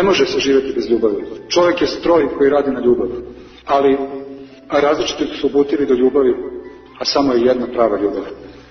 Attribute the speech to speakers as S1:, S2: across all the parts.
S1: Ne može se živjeti bez ljubavi. Čovjek je stroj koji radi na ljubavi. Ali različiti su putevi do ljubavi, a samo je jedna prava ljubav.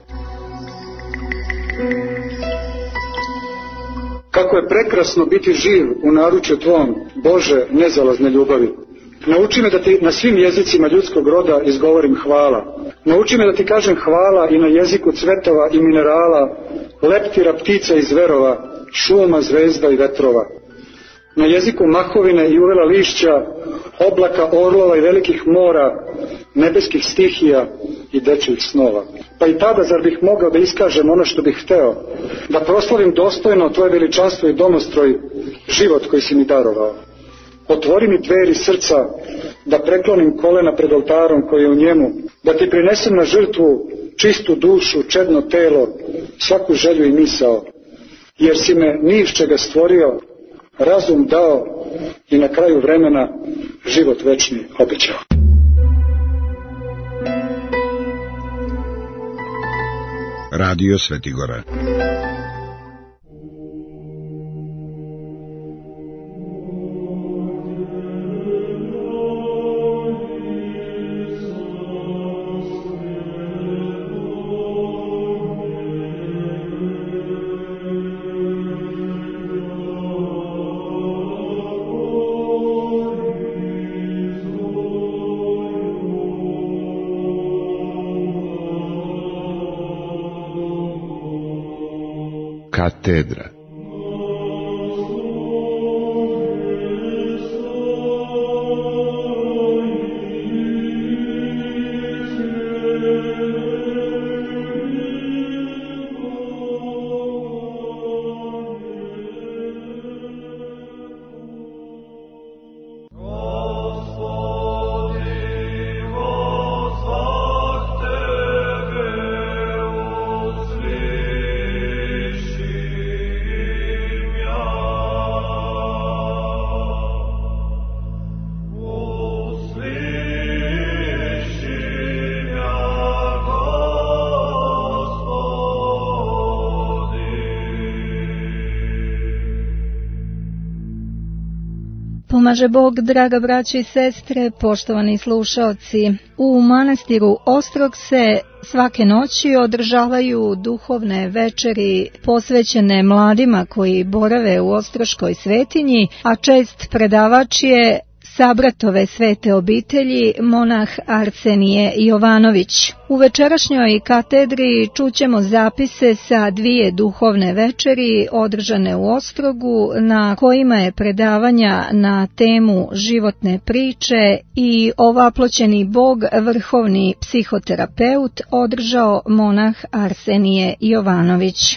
S1: Kako je prekrasno biti živ u naručju Tvom, Bože, nezalazne ljubavi. Nauči me da Ti na svim jezicima ljudskog roda izgovorim hvala. Nauči me da Ti kažem hvala i na jeziku cvetova i minerala, leptira ptica i zverova, šuma, zvezda i vetrova. Na jeziku mahovine i uvela lišća, oblaka, orlova i velikih mora, nebeskih stihija i dečjih snova. Pa i tada zar bih mogao da iskažem ono što bih hteo, da proslavim dostojno Tvoje veličanstvo i domostroj, život koji si mi darovao. Otvori mi dveri srca, da preklonim kolena pred oltarom koji je u njemu, da Ti prinesem na žrtvu čistu dušu, čedno telo, svaku želju i misao, jer si me ni iz čega stvorio, razum dao i na kraju vremena život večni obećao.
S2: Radio Svetigora. Katedra.
S3: Pomaže Bog, draga braće i sestre, poštovani slušaoci. U manastiru Ostrog se svake noći održavaju duhovne večeri posvećene mladima koji borave u Ostroškoj svetinji, a čest predavač je Sabratove svete obitelji, monah Arsenije Jovanović. U večerašnjoj katedri čućemo zapise sa dvije duhovne večeri održane u Ostrogu, na kojima je predavanja na temu životne priče i ovaploćeni Bog, vrhovni psihoterapeut, održao monah Arsenije Jovanović.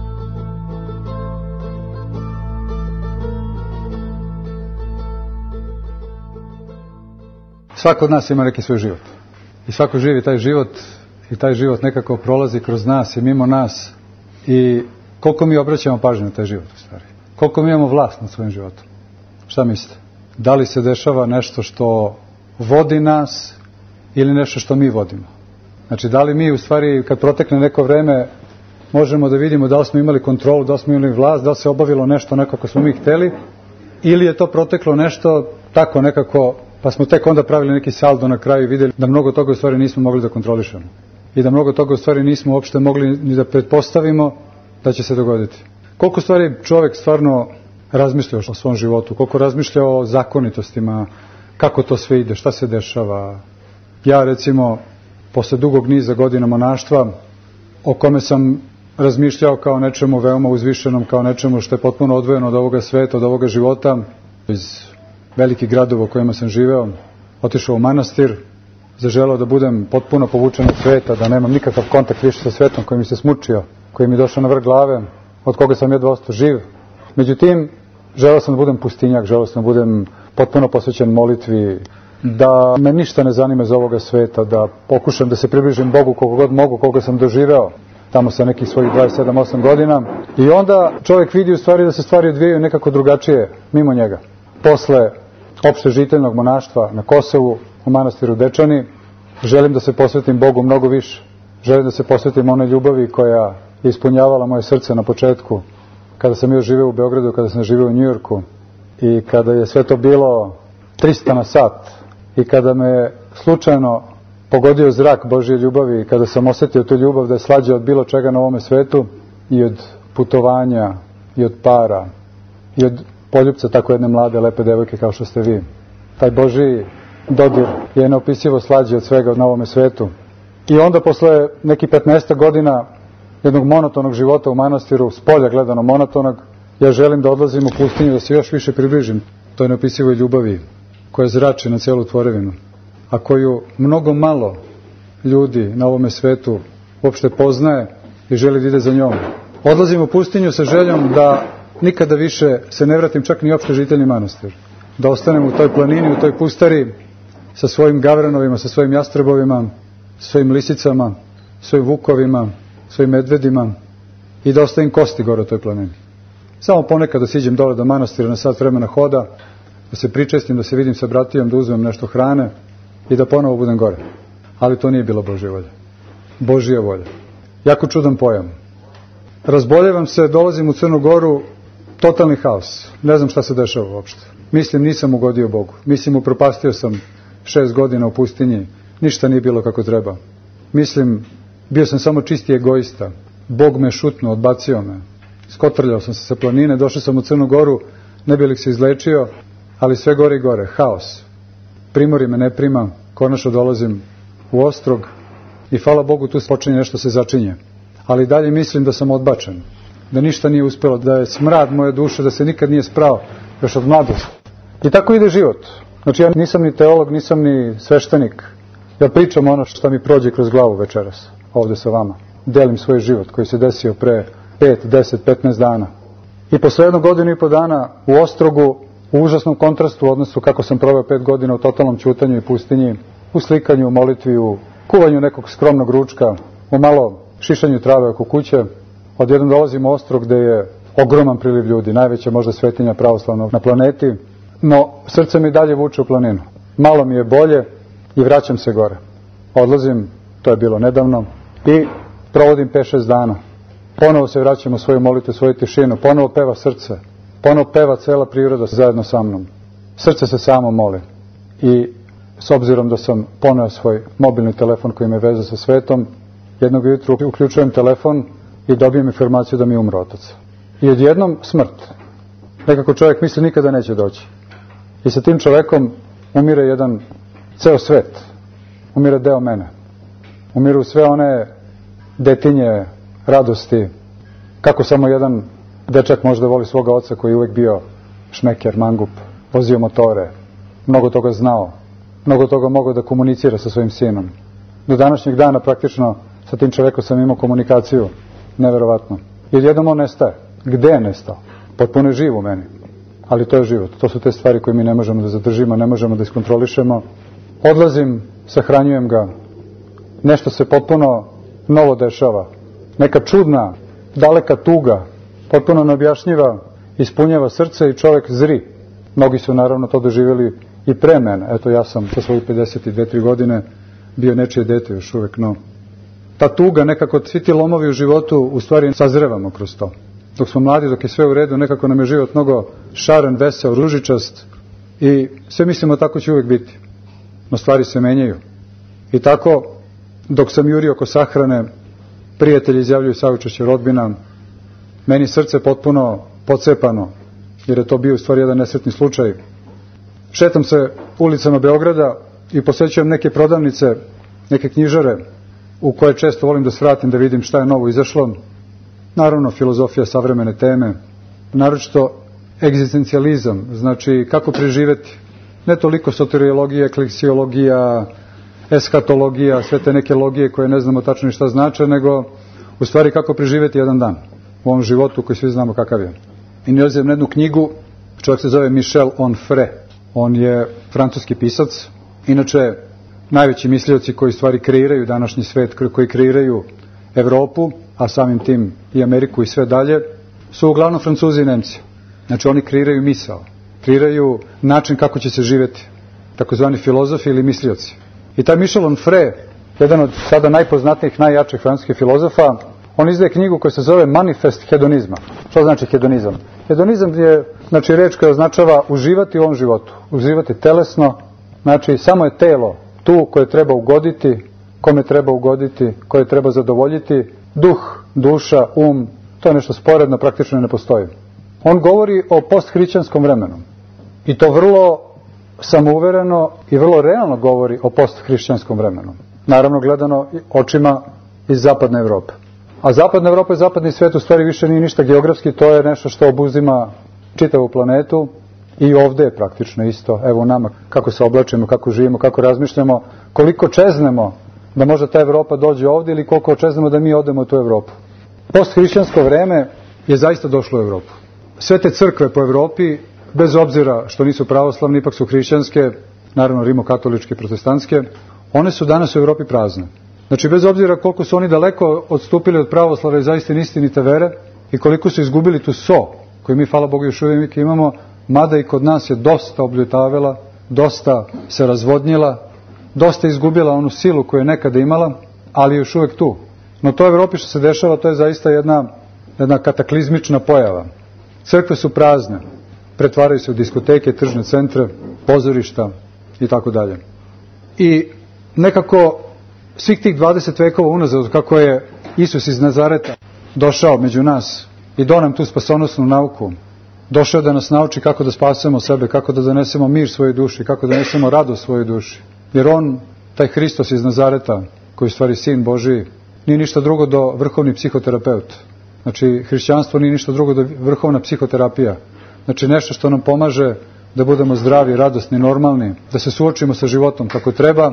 S1: Svako od nas ima neki svoj život. I svako živi taj život i taj život nekako prolazi kroz nas i mimo nas. I koliko mi obraćamo pažnju na taj život u stvari. Koliko mi imamo vlast nad svojim životom. Šta mislite? Da li se dešava nešto što vodi nas ili nešto što mi vodimo? Znači da li mi u stvari kad protekne neko vreme možemo da vidimo da li smo imali kontrolu, da li smo imali vlast, da li se obavilo nešto nekako smo mi hteli, ili je to proteklo nešto tako nekako, pa smo tek onda pravili neki saldo na kraju i vidjeli da mnogo toga u stvari nismo mogli da kontrolišemo. I da mnogo toga u stvari nismo uopšte mogli ni da pretpostavimo da će se dogoditi. Koliko stvari čovjek stvarno razmišlja o svom životu, koliko razmišlja o zakonitostima, kako to sve ide, šta se dešava. Ja recimo, posle dugog niza godina monaštva, o kome sam razmišljao kao nečemu veoma uzvišenom, kao nečemu što je potpuno odvojeno od ovoga sveta, od ovoga života, iz velikih gradova u kojima sam živeo, otišao u manastir, zaželao da budem potpuno povučen od sveta, da nemam nikakav kontakt više sa svetom koji mi se smučio, koji mi je došao na vrh glave, od koga sam jedva ostao živ. Međutim, želeo sam da budem pustinjak, želeo sam da budem potpuno posvećen molitvi, da me ništa ne zanima iz ovoga sveta, da pokušam da se približim Bogu koliko god mogu, koliko sam doživeo tamo sa nekih svojih 27-8 godina. I onda čovjek vidi u stvari da se stvari odvijaju nekako drugačije mimo njega. Posle opšte žiteljnog monaštva na Kosovu, u manastiru Dečani, želim da se posvetim Bogu mnogo više. Želim da se posvetim onoj ljubavi koja je ispunjavala moje srce na početku, kada sam još živeo u Beogradu, kada sam živeo u Njujorku. i kada je sve to bilo 300 na sat i kada me slučajno pogodio zrak Božje ljubavi i kada sam osjetio tu ljubav da je slađa od bilo čega na ovome svetu i od putovanja i od para i od poljupca tako jedne mlade, lepe devojke kao što ste vi. Taj Božji dodir je neopisivo slađi od svega na ovome svetu. I onda posle nekih 15 godina jednog monotonog života u manastiru, s polja gledano monotonog, ja želim da odlazim u pustinju, da se još više približim toj neopisivoj ljubavi koja zrači na celu tvorevinu, a koju mnogo malo ljudi na ovome svetu uopšte poznaje i želi da ide za njom. Odlazim u pustinju sa željom da nikada više se ne vratim čak ni opšte žiteljni manastir. Da ostanem u toj planini, u toj pustari sa svojim gavranovima, sa svojim jastrebovima, svojim lisicama, svojim vukovima, svojim medvedima i da ostavim kosti gore u toj planini. Samo ponekad da siđem dole do manastira na sat vremena hoda, da se pričestim, da se vidim sa bratijom, da uzmem nešto hrane i da ponovo budem gore. Ali to nije bila Božja volja. Božja volja. Jako čudan pojam. Razboljevam se, dolazim u Crnu Goru, totalni haos. Ne znam šta se dešava uopšte. Mislim, nisam ugodio Bogu. Mislim, upropastio sam 6 godina u pustinji. Ništa nije bilo kako treba. Mislim, bio sam samo čisti egoista. Bog me šutnuo, odbacio me. Skotrljao sam se sa planine, došao sam u Crnu Goru, ne bi li se izlečio, ali sve gore i gore. Haos. Primori me ne prima, konačno dolazim u Ostrog i hvala Bogu tu počinje nešto se začinje. Ali dalje mislim da sam odbačen, da ništa nije uspelo, da je smrad moje duše, da se nikad nije sprao još od mladosti. I tako ide život. Znači ja nisam ni teolog, nisam ni sveštenik. Ja pričam ono što mi prođe kroz glavu večeras, ovdje sa vama. Delim svoj život koji se desio pre 5, 10, 15 dana. I posle 1 godinu i po dana u Ostrogu, u užasnom kontrastu u odnosu kako sam proveo 5 godina u totalnom ćutanju i pustinji, u slikanju, u molitvi, u kuvanju nekog skromnog ručka, u malo šišanju trave oko kuće, odjednom dolazim u Ostrog gde je ogroman priliv ljudi, najveća možda svetinja pravoslavnog na planeti, no srce mi dalje vuče u planinu. Malo mi je bolje i vraćam se gore. Odlazim, to je bilo nedavno, i provodim 5-6 dana. Ponovo se vraćam u svoju molitvu, svoju tišinu, ponovo peva srce, ponovo peva cela priroda zajedno sa mnom. Srce se samo moli. I s obzirom da sam poneo svoj mobilni telefon koji me veze sa svetom, jednog jutru uključujem telefon i dobijem informaciju da mi je umro otac. I odjednom smrt. Nekako čovjek misli nikada neće doći. I sa tim čovjekom umire jedan ceo svet. Umire deo mene. Umiru sve one detinje, radosti. Kako samo jedan dečak možda voli svoga oca koji je uvijek bio šmeker, mangup, vozio motore, mnogo toga znao, mnogo toga mogao da komunicira sa svojim sinom. Do današnjeg dana praktično sa tim čovjekom sam imao komunikaciju, neverovatno. I odjednom on nestaje. Gde je nestao? Potpuno je živ u meni. Ali to je život. To su te stvari koje mi ne možemo da zadržimo, ne možemo da iskontrolišemo. Odlazim, sahranjujem ga. Nešto se potpuno novo dešava. Neka čudna, daleka tuga, potpuno neobjašnjiva, ispunjava srce i čovjek zri. Mnogi su naravno to doživjeli i pre mene. Eto, ja sam sa svojih 52-3 godine bio nečije dete još uvijek, no. Ta tuga, nekako svi ti lomovi u životu, u stvari sazrevamo kroz to. Dok smo mladi, dok je sve u redu, nekako nam je život mnogo šaren, veseo, ružičast i sve mislimo tako će uvijek biti. No stvari se menjaju. I tako, dok sam jurio oko sahrane, prijatelji izjavljuju saučešće, rodbina, meni srce potpuno pocepano, jer je to bio u stvari jedan nesretni slučaj. Šetam se ulicama Beograda i posećujem neke prodavnice, neke knjižare, u koje često volim da svratim da vidim šta je novo izašlo. Naravno, filozofija, savremene teme, naročito egzistencijalizam, znači kako preživeti. Ne toliko soteriologija, ekleksiologija, eskatologija, sve te neke logije koje ne znamo tačno šta znače, nego u stvari kako preživeti jedan dan u ovom životu koji svi znamo kakav je. I nalazim na jednu knjigu, čovjek se zove Michel Onfray. On je francuski pisac, inače najveći mislioci koji stvari kreiraju današnji svet, koji kreiraju Evropu, a samim tim i Ameriku i sve dalje, su uglavnom Francuzi i Nemci. Znači oni kreiraju misao, kreiraju način kako će se živjeti, takozvani filozofi ili mislioci. I taj Michel Onfray, jedan od sada najpoznatijih, najjačih francuskih filozofa, On izdaje knjigu koja se zove Manifest hedonizma. Što znači hedonizam? Hedonizam je, znači, reč koja označava uživati u ovom životu. Uživati telesno, znači samo je telo tu koje treba ugoditi, kome treba ugoditi, koje treba zadovoljiti. Duh, duša, to je nešto sporedno, praktično ne postoji. On govori o posthrišćanskom vremenu. I to vrlo samouvereno i vrlo realno govori o posthrišćanskom vremenu. Naravno gledano očima iz zapadne Evrope. A zapadna Evropa i zapadni svijet u stvari više nije ništa geografski, to je nešto što obuzima čitavu planetu i ovdje je praktično isto. Evo nama kako se oblačimo, kako živimo, kako razmišljamo, koliko čeznemo da možda ta Evropa dođe ovdje ili koliko čeznemo da mi odemo u tu Evropu. Posthrišćansko vreme je zaista došlo u Evropu. Sve te crkve po Evropi, bez obzira što nisu pravoslavne, ipak su hrišćanske, naravno rimokatoličke, protestantske, one su danas u Evropi prazne. Znači, bez obzira koliko su oni daleko odstupili od pravoslave i zaista istinite vere i koliko su izgubili tu koju mi, hvala Bogu, još uvijek imamo, mada i kod nas je dosta obljutavela, dosta se razvodnjila, dosta izgubila onu silu koju je nekada imala, ali još uvijek tu. No to u Evropi što se dešava, to je zaista jedna kataklizmična pojava. Crkve su prazne, pretvaraju se u diskoteke, tržne centre, pozorišta i tako dalje. I nekako svih tih 20 vekova unazad, kako je Isus iz Nazareta došao među nas i doneo nam tu spasonosnu nauku, došao da nas nauči kako da spasemo sebe, kako da donesemo mir svojoj duši, kako da donesemo radost svojoj duši. Jer on, taj Hristos iz Nazareta, koji je u stvari Sin Božiji, nije ništa drugo do vrhovni psihoterapeut. Znači, hrišćanstvo nije ništa drugo do vrhovna psihoterapija. Znači, nešto što nam pomaže da budemo zdravi, radosni, normalni, da se suočimo sa životom kako treba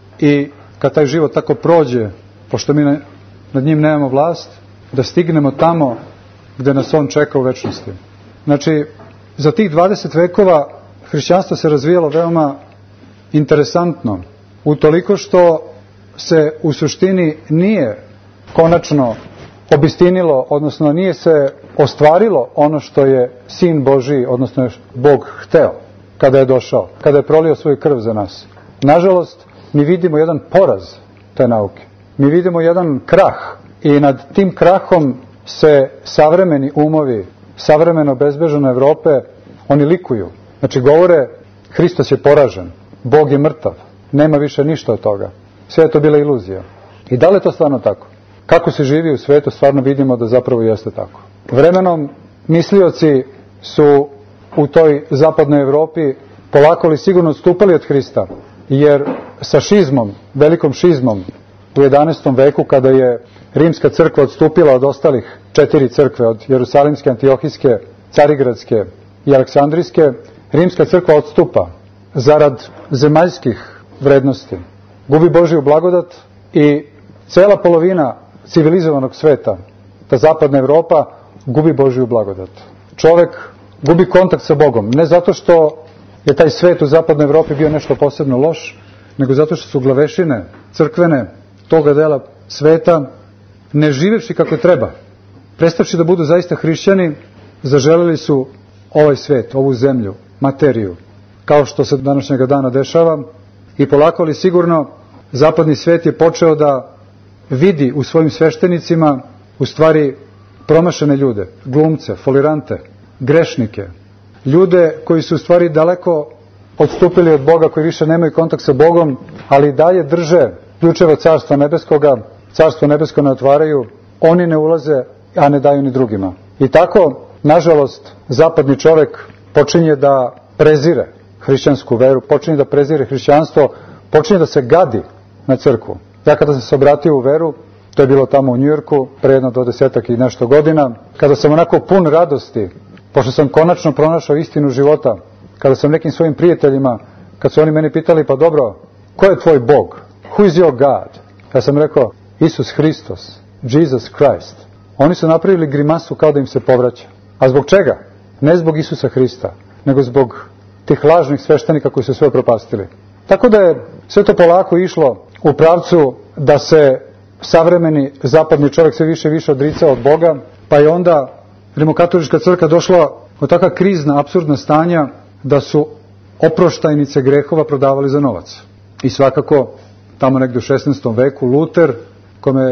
S1: i kad taj život tako prođe, pošto mi nad njim nemamo vlast, da stignemo tamo gde nas on čeka u večnosti. Znači, za tih 20 vekova hrišćanstvo se razvijalo veoma interesantno, utoliko što se u suštini nije konačno obistinilo, odnosno nije se ostvarilo ono što je Sin Božiji, odnosno Bog hteo kada je došao, kada je prolio svoju krv za nas. Nažalost, mi vidimo jedan poraz te nauke. Mi vidimo jedan krah i nad tim krahom se savremeni umovi, savremeno bezbežane Evrope, oni likuju. Znači govore, Hristos je poražen, Bog je mrtav, nema više ništa od toga. Sve je to bila iluzija. I da li je to stvarno tako? Kako se živi u svijetu, stvarno vidimo da zapravo jeste tako. Vremenom mislioci su u toj zapadnoj Evropi polako li sigurno odstupali od Hrista, jer sa šizmom, velikom šizmom u 11. veku, kada je Rimska crkva odstupila od ostalih 4 crkve, od Jerusalimske, Antiohijske, Carigradske i Aleksandrijske, Rimska crkva odstupa zarad zemaljskih vrednosti. Gubi Božiju blagodat i cela polovina civilizovanog sveta, ta zapadna Evropa, gubi Božiju blagodat. Čovjek gubi kontakt sa Bogom, ne zato što je taj svet u zapadnoj Evropi bio nešto posebno loš, nego zato što su glavešine crkvene toga dela sveta, ne živevši kako treba, prestavši da budu zaista hrišćani, zaželeli su ovaj svet, ovu zemlju, materiju, kao što se današnjega dana dešava, i polako ali sigurno zapadni svet je počeo da vidi u svojim sveštenicima u stvari promašene ljude, glumce, folirante, grešnike, ljude koji su u stvari daleko odstupili od Boga, koji više nemaju kontakt sa Bogom, ali dalje drže ključeve Carstva Nebeskoga, Carstvo Nebesko ne otvaraju, oni ne ulaze, a ne daju ni drugima. I tako, nažalost, zapadni čovjek počinje da prezire hrišćansku veru, počinje da prezire hrišćanstvo, počinje da se gadi na crkvu. Ja kada sam se obratio u veru, to je bilo tamo u Njujorku, pre jedno 20 i nešto godina, kada sam onako pun radosti, pošto sam konačno pronašao istinu života, kada sam nekim svojim prijateljima, kad su oni meni pitali, pa dobro, ko je tvoj Bog? Who is your God? Ja sam rekao, Isus Hristos, Jesus Christ. Oni su napravili grimasu kao da im se povraća. A zbog čega? Ne zbog Isusa Hrista, nego zbog tih lažnih sveštenika koji su sve propastili. Tako da je sve to polako išlo u pravcu da se savremeni zapadni čovjek sve više i više odricao od Boga, pa je onda rimokatolička crkva došla u takva krizna, apsurdna stanja da su oproštajnice grehova prodavali za novac. I svakako, tamo negdje u 16. veku, Luter, kome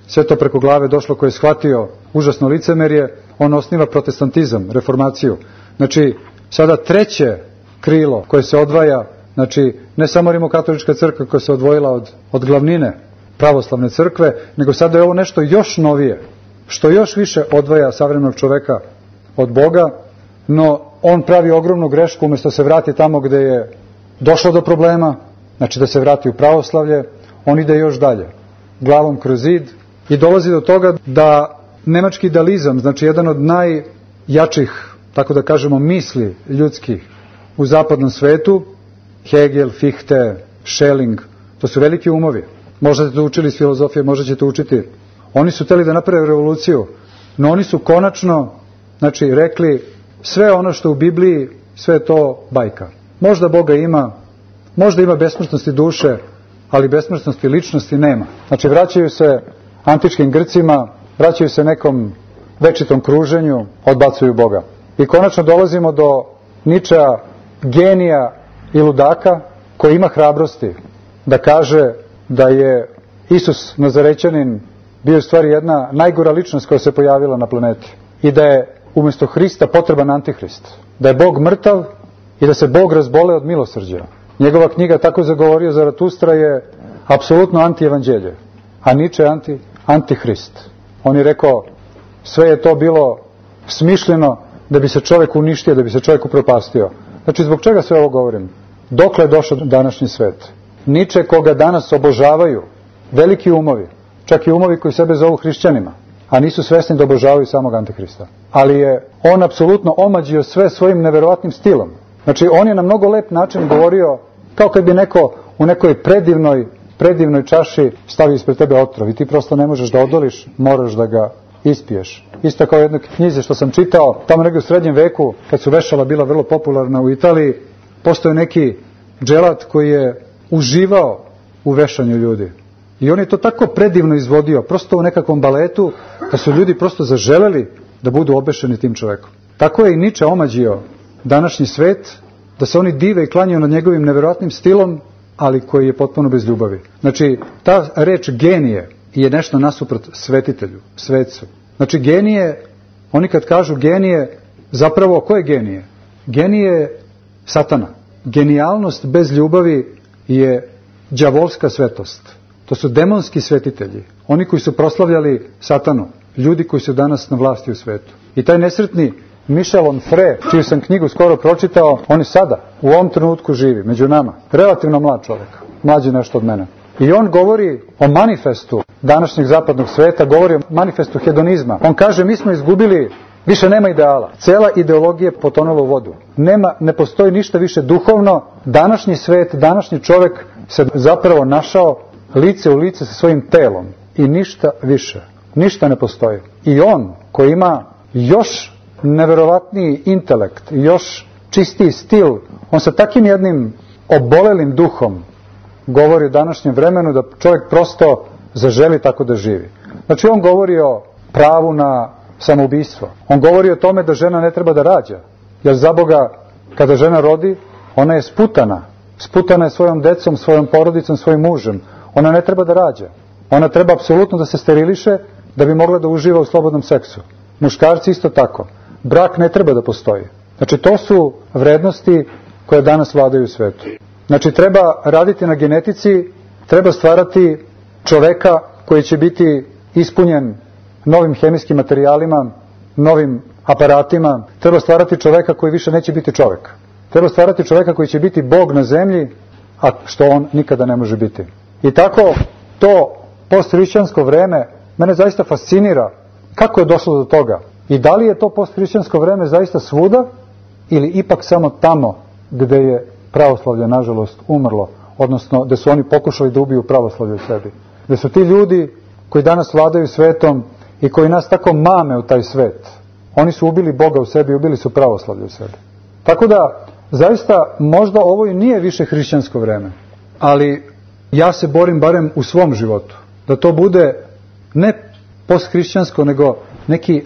S1: sve to preko glave došlo, ko je shvatio užasno licemerje, on osniva protestantizam, reformaciju. Znači, sada treće krilo koje se odvaja, znači ne samo rimokatolička crkva koja se odvojila od glavnine pravoslavne crkve, nego sada je ovo nešto još novije, što još više odvaja savremenog čoveka od Boga, no on pravi ogromnu grešku, umjesto se vrati tamo gde je došlo do problema, znači da se vrati u pravoslavlje, on ide još dalje, glavom kroz zid i dolazi do toga da nemački idealizam, znači jedan od najjačih, tako da kažemo, misli ljudskih u zapadnom svetu, Hegel, Fichte, Schelling, to su veliki umovi. Možda ste to učili iz filozofije, možda ćete učiti. Oni su hteli da naprave revoluciju, no oni su konačno, znači, rekli sve ono što u Bibliji, sve je to bajka. Možda Boga ima, možda ima besmrtnosti duše, ali besmrtnosti ličnosti nema. Znači, vraćaju se antičkim Grcima, vraćaju se nekom večitom kruženju, odbacuju Boga. I konačno dolazimo do Ničea, genija i ludaka, koji ima hrabrosti da kaže da je Isus Nazarećanin bio u stvari jedna najgora ličnost koja se pojavila na planeti i da je umjesto Hrista potreban antihrist, da je Bog mrtav i da se Bog razbole od milosrđa. Njegova knjiga Tako zagovorio Zaratustra je apsolutno antievanđelje, a Niče je antihrist. On je rekao, sve je to bilo smišljeno da bi se čovjek uništio, da bi se čovjek upropastio. Znači, zbog čega sve ovo govorim? Dokle je došao današnji svet? Niče, koga danas obožavaju veliki umovi, čak i umovi koji sebe zovu hrišćanima, a nisu svesni da obožavaju samog antihrista. Ali je on apsolutno omađio sve svojim neverovatnim stilom. Znači, on je na mnogo lep način govorio, kao kad bi neko u nekoj predivnoj čaši stavio ispred tebe otrov i ti prosto ne možeš da odoliš, moraš da ga ispiješ. Isto kao u jednoj knjizi što sam čitao, tamo negdje u srednjem veku, kad su vešala bila vrlo popularna u Italiji, postoje neki dželat koji je uživao u vešanju ljudi. I on je to tako predivno izvodio, prosto u nekakvom baletu, da su ljudi prosto zaželeli da budu obešeni tim čovekom. Tako je i Niče omađio današnji svet, da se oni dive i klanjaju nad njegovim neverovatnim stilom, ali koji je potpuno bez ljubavi. Znači, ta reč genije je nešto nasuprot svetitelju, svetcu. Znači, genije, oni kad kažu genije, zapravo, ko je genije? Genije je satana. Genijalnost bez ljubavi je đavolska svetost. To su demonski svetitelji. Oni koji su proslavljali satanu. Ljudi koji su danas na vlasti u svetu. I taj nesretni Michel Onfray, čiju sam knjigu skoro pročitao, on je sada, u ovom trenutku živi, među nama. Relativno mlad čovjek. Mlađi nešto od mene. I on govori o manifestu današnjeg zapadnog sveta, govori o manifestu hedonizma. On kaže, mi smo izgubili, više nema ideala. Cela ideologija je potonula u vodu. Ne postoji ništa više duhovno. Današnji svet, današnji čovjek se zapravo našao lice u lice sa svojim telom. I ništa više. Ništa ne postoji. I on, koji ima još neverovatniji intelekt, još čistiji stil, on sa takim jednim obolelim duhom govori u današnjem vremenu da čovjek prosto zaželi tako da živi. Znači, on govori o pravu na samoubistvo. On govori o tome da žena ne treba da rađa. Jer za Boga, kada žena rodi, ona je sputana. Sputana je svojom decom, svojom porodicom, svojim mužem. Ona ne treba da rađa. Ona treba apsolutno da se steriliše da bi mogla da uživa u slobodnom seksu. Muškarci isto tako. Brak ne treba da postoji. Znači, to su vrednosti koje danas vladaju u svetu. Znači, treba raditi na genetici, treba stvarati čoveka koji će biti ispunjen novim hemijskim materijalima, novim aparatima. Treba stvarati čoveka koji više neće biti čovek. Treba stvarati čoveka koji će biti Bog na zemlji, a što on nikada ne može biti. I tako to posthrišćansko vreme mene zaista fascinira kako je došlo do toga. I da li je to posthrišćansko vreme zaista svuda ili ipak samo tamo gde je pravoslavlje, nažalost, umrlo, odnosno gde su oni pokušali da ubiju pravoslavlje u sebi. Gde su ti ljudi koji danas vladaju svetom i koji nas tako mame u taj svet, oni su ubili Boga u sebi, ubili su pravoslavlje u sebi. Tako da, zaista, možda ovo i nije više hrišćansko vreme, ali ja se borim barem u svom životu, da to bude ne posthrišćansko, nego neki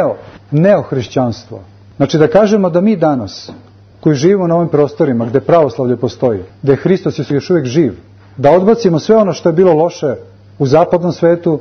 S1: neohrišćanstvo. Znači da kažemo da mi danas, koji živimo na ovim prostorima gde pravoslavlje postoji, gde Hristos je još uvijek živ, da odbacimo sve ono što je bilo loše u zapadnom svetu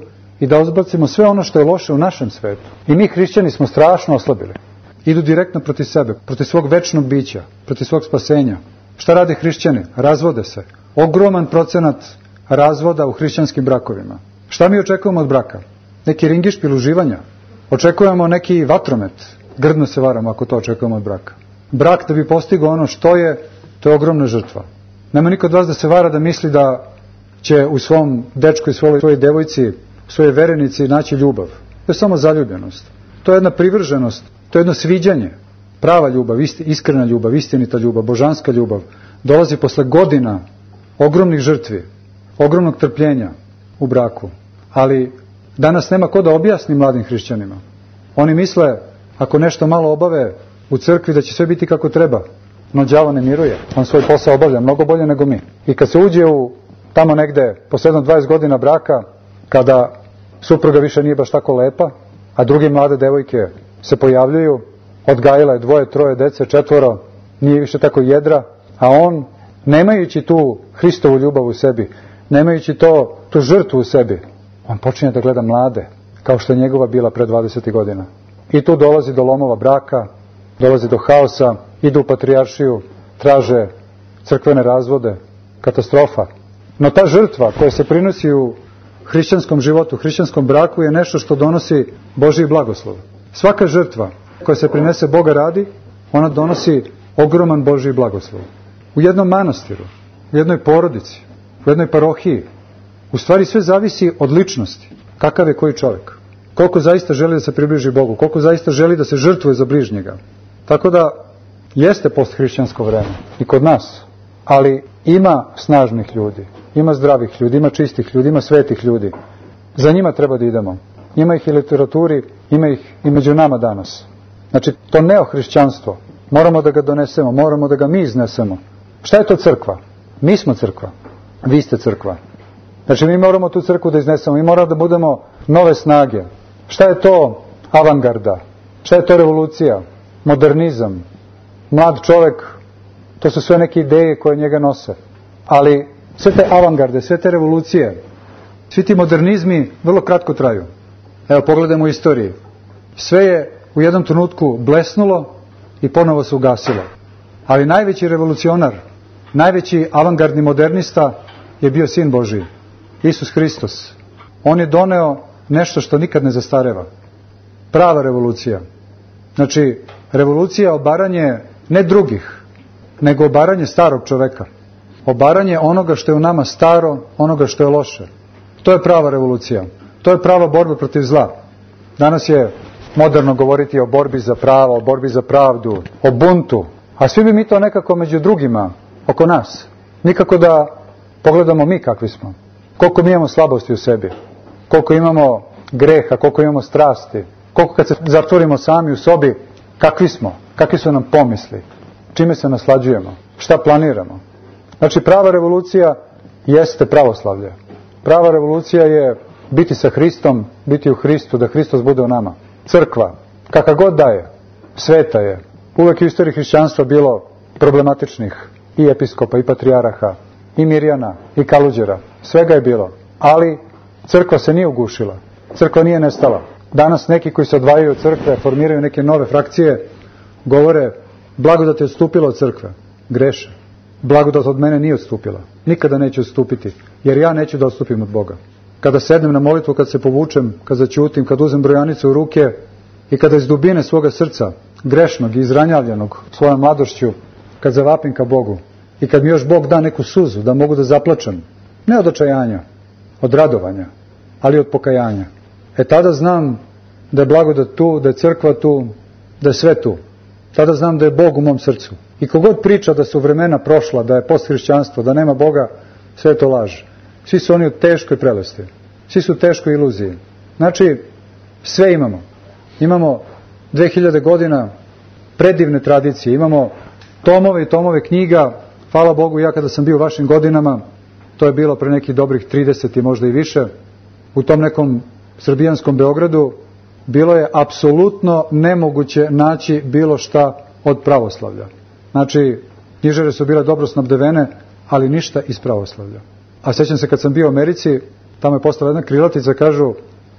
S1: i da odbacimo sve ono što je loše u našem svetu. I mi hrišćani smo strašno oslabili. Idu direktno protiv sebe, protiv svog večnog bića, protiv svog spasenja. Šta rade hrišćani? Razvode se. Ogroman procenat razvoda u hrišćanskim brakovima. Šta mi očekujemo od braka? Neki ringišpil uživanja? Očekujemo neki vatromet? Grdno se varamo ako to očekujemo od braka. Brak da bi postigao ono što je, to je ogromna žrtva. Nema niko od vas da se vara da misli da će u svom dečku i svojoj devojci, svojoj verenici naći ljubav. To je samo zaljubljenost. To je jedna privrženost, to je jedno sviđanje. Prava ljubav, iskrena ljubav, istinita ljubav, božanska ljubav dolazi posle godina ogromnih žrtvi, ogromnog trpljenja u braku. Ali danas nema ko da objasni mladim hrišćanima. Oni misle, ako nešto malo obave u crkvi, da će sve biti kako treba. No đavo ne miruje. On svoj posao obavlja mnogo bolje nego mi. I kad se uđe u tamo negde posledno 20 godina braka, kada supruga više nije baš tako lepa, a druge mlade devojke se pojavljuju, odgajila je 2, 3 dece, 4, nije više tako jedra, a on, nemajući tu Hristovu ljubav u sebi, nemajući tu žrtvu u sebi, on počinje da gleda mlade, kao što je njegova bila pre 20 godina. I tu dolazi do lomova braka, dolazi do haosa, idu u patrijaršiju, traže crkvene razvode, katastrofa. No ta žrtva koja se prinosi u hrišćanskom životu, hrišćanskom braku je nešto što donosi Božji blagoslov. Svaka žrtva koja se prinese Boga radi, ona donosi ogroman Božji blagoslov. U jednom manastiru, u jednoj porodici, u jednoj parohiji, u stvari sve zavisi od ličnosti. Kakav je koji čovjek? Koliko zaista želi da se približi Bogu? Koliko zaista želi da se žrtvuje za bližnjega? Tako da jeste posthrišćansko vreme i kod nas, ali ima snažnih ljudi, ima zdravih ljudi, ima čistih ljudi, ima svetih ljudi. Za njima treba da idemo. Ima ih i literaturi, ima ih i među nama danas. Znači, to neohrišćanstvo, moramo da ga donesemo, moramo da ga mi iznesemo. Šta je to crkva? Mi smo crkva, vi ste crkva. Znači, mi moramo tu crkvu da iznesemo, mi moramo da budemo nove snage. Šta je to avangarda? Šta je to revolucija? Modernizam? Mlad čovek, to su sve neke ideje koje njega nose. Ali sve te avangarde, sve te revolucije, svi ti modernizmi vrlo kratko traju. Evo, pogledajmo u istoriji. Sve je u jednom trenutku blesnulo i ponovo se ugasilo. Ali najveći revolucionar, najveći avangardni modernista je bio Sin Božiji, Isus Hristos. On je doneo nešto što nikad ne zastareva. Prava revolucija. Znači, revolucija obaranje ne drugih, nego obaranje starog čoveka. Obaranje onoga što je u nama staro, onoga što je loše. To je prava revolucija. To je prava borba protiv zla. Danas je moderno govoriti o borbi za pravo, o borbi za pravdu, o buntu. A svi bi mi to nekako među drugima, oko nas. Nikako da pogledamo mi kakvi smo. Koliko mi imamo slabosti u sebi. Koliko imamo greha, koliko imamo strasti. Koliko kad se zatvorimo sami u sobi, kakvi smo. Kakvi su nam pomisli. Čime se naslađujemo. Šta planiramo. Znači, prava revolucija jeste pravoslavlje. Prava revolucija je biti sa Hristom, biti u Hristu, da Hristos bude u nama. Crkva, kakva god da je, sveta je. Uvek je u istoriji hrišćanstva bilo problematičnih i episkopa, i patrijaraha, i Mirjana, i Kaluđera. Svega je bilo. Ali crkva se nije ugušila. Crkva nije nestala. Danas neki koji se odvajaju od crkve, formiraju neke nove frakcije, govore, blagodat je odstupila od crkve. Greše. Blagodat od mene nije odstupila. Nikada neće odstupiti, jer ja neću da odstupim od Boga. Kada sednem na molitvu, kad se povučem, kad zaćutim, kad uzem brojanicu u ruke i kada iz dubine svoga srca, grešnog i izranjavljenog svojom mladošću, kad zavapim ka Bogu i kad mi još Bog da neku suzu da mogu da zaplačem, ne od očajanja, od radovanja, ali od pokajanja. Tada znam da je blagodat tu, da je crkva tu, da je sve tu. Tada znam da je Bog u mom srcu. I kogod priča da su vremena prošla, da je posthrišćanstvo, da nema Boga, sve je to laž. Svi su oni u teškoj prelesti. Svi su u teškoj iluziji. Znači, sve imamo. Imamo 2000 godina predivne tradicije. Imamo tomove i tomove knjiga. Hvala Bogu, ja kada sam bio u vašim godinama, to je bilo pre nekih dobrih 30 i možda i više, u tom nekom srbijanskom Beogradu, bilo je apsolutno nemoguće naći bilo šta od pravoslavlja. Znači, knjižare su bile dobro snabdevene, ali ništa iz pravoslavlja. A sećam se kad sam bio u Americi, tamo je postala jedna krilatica, kažu,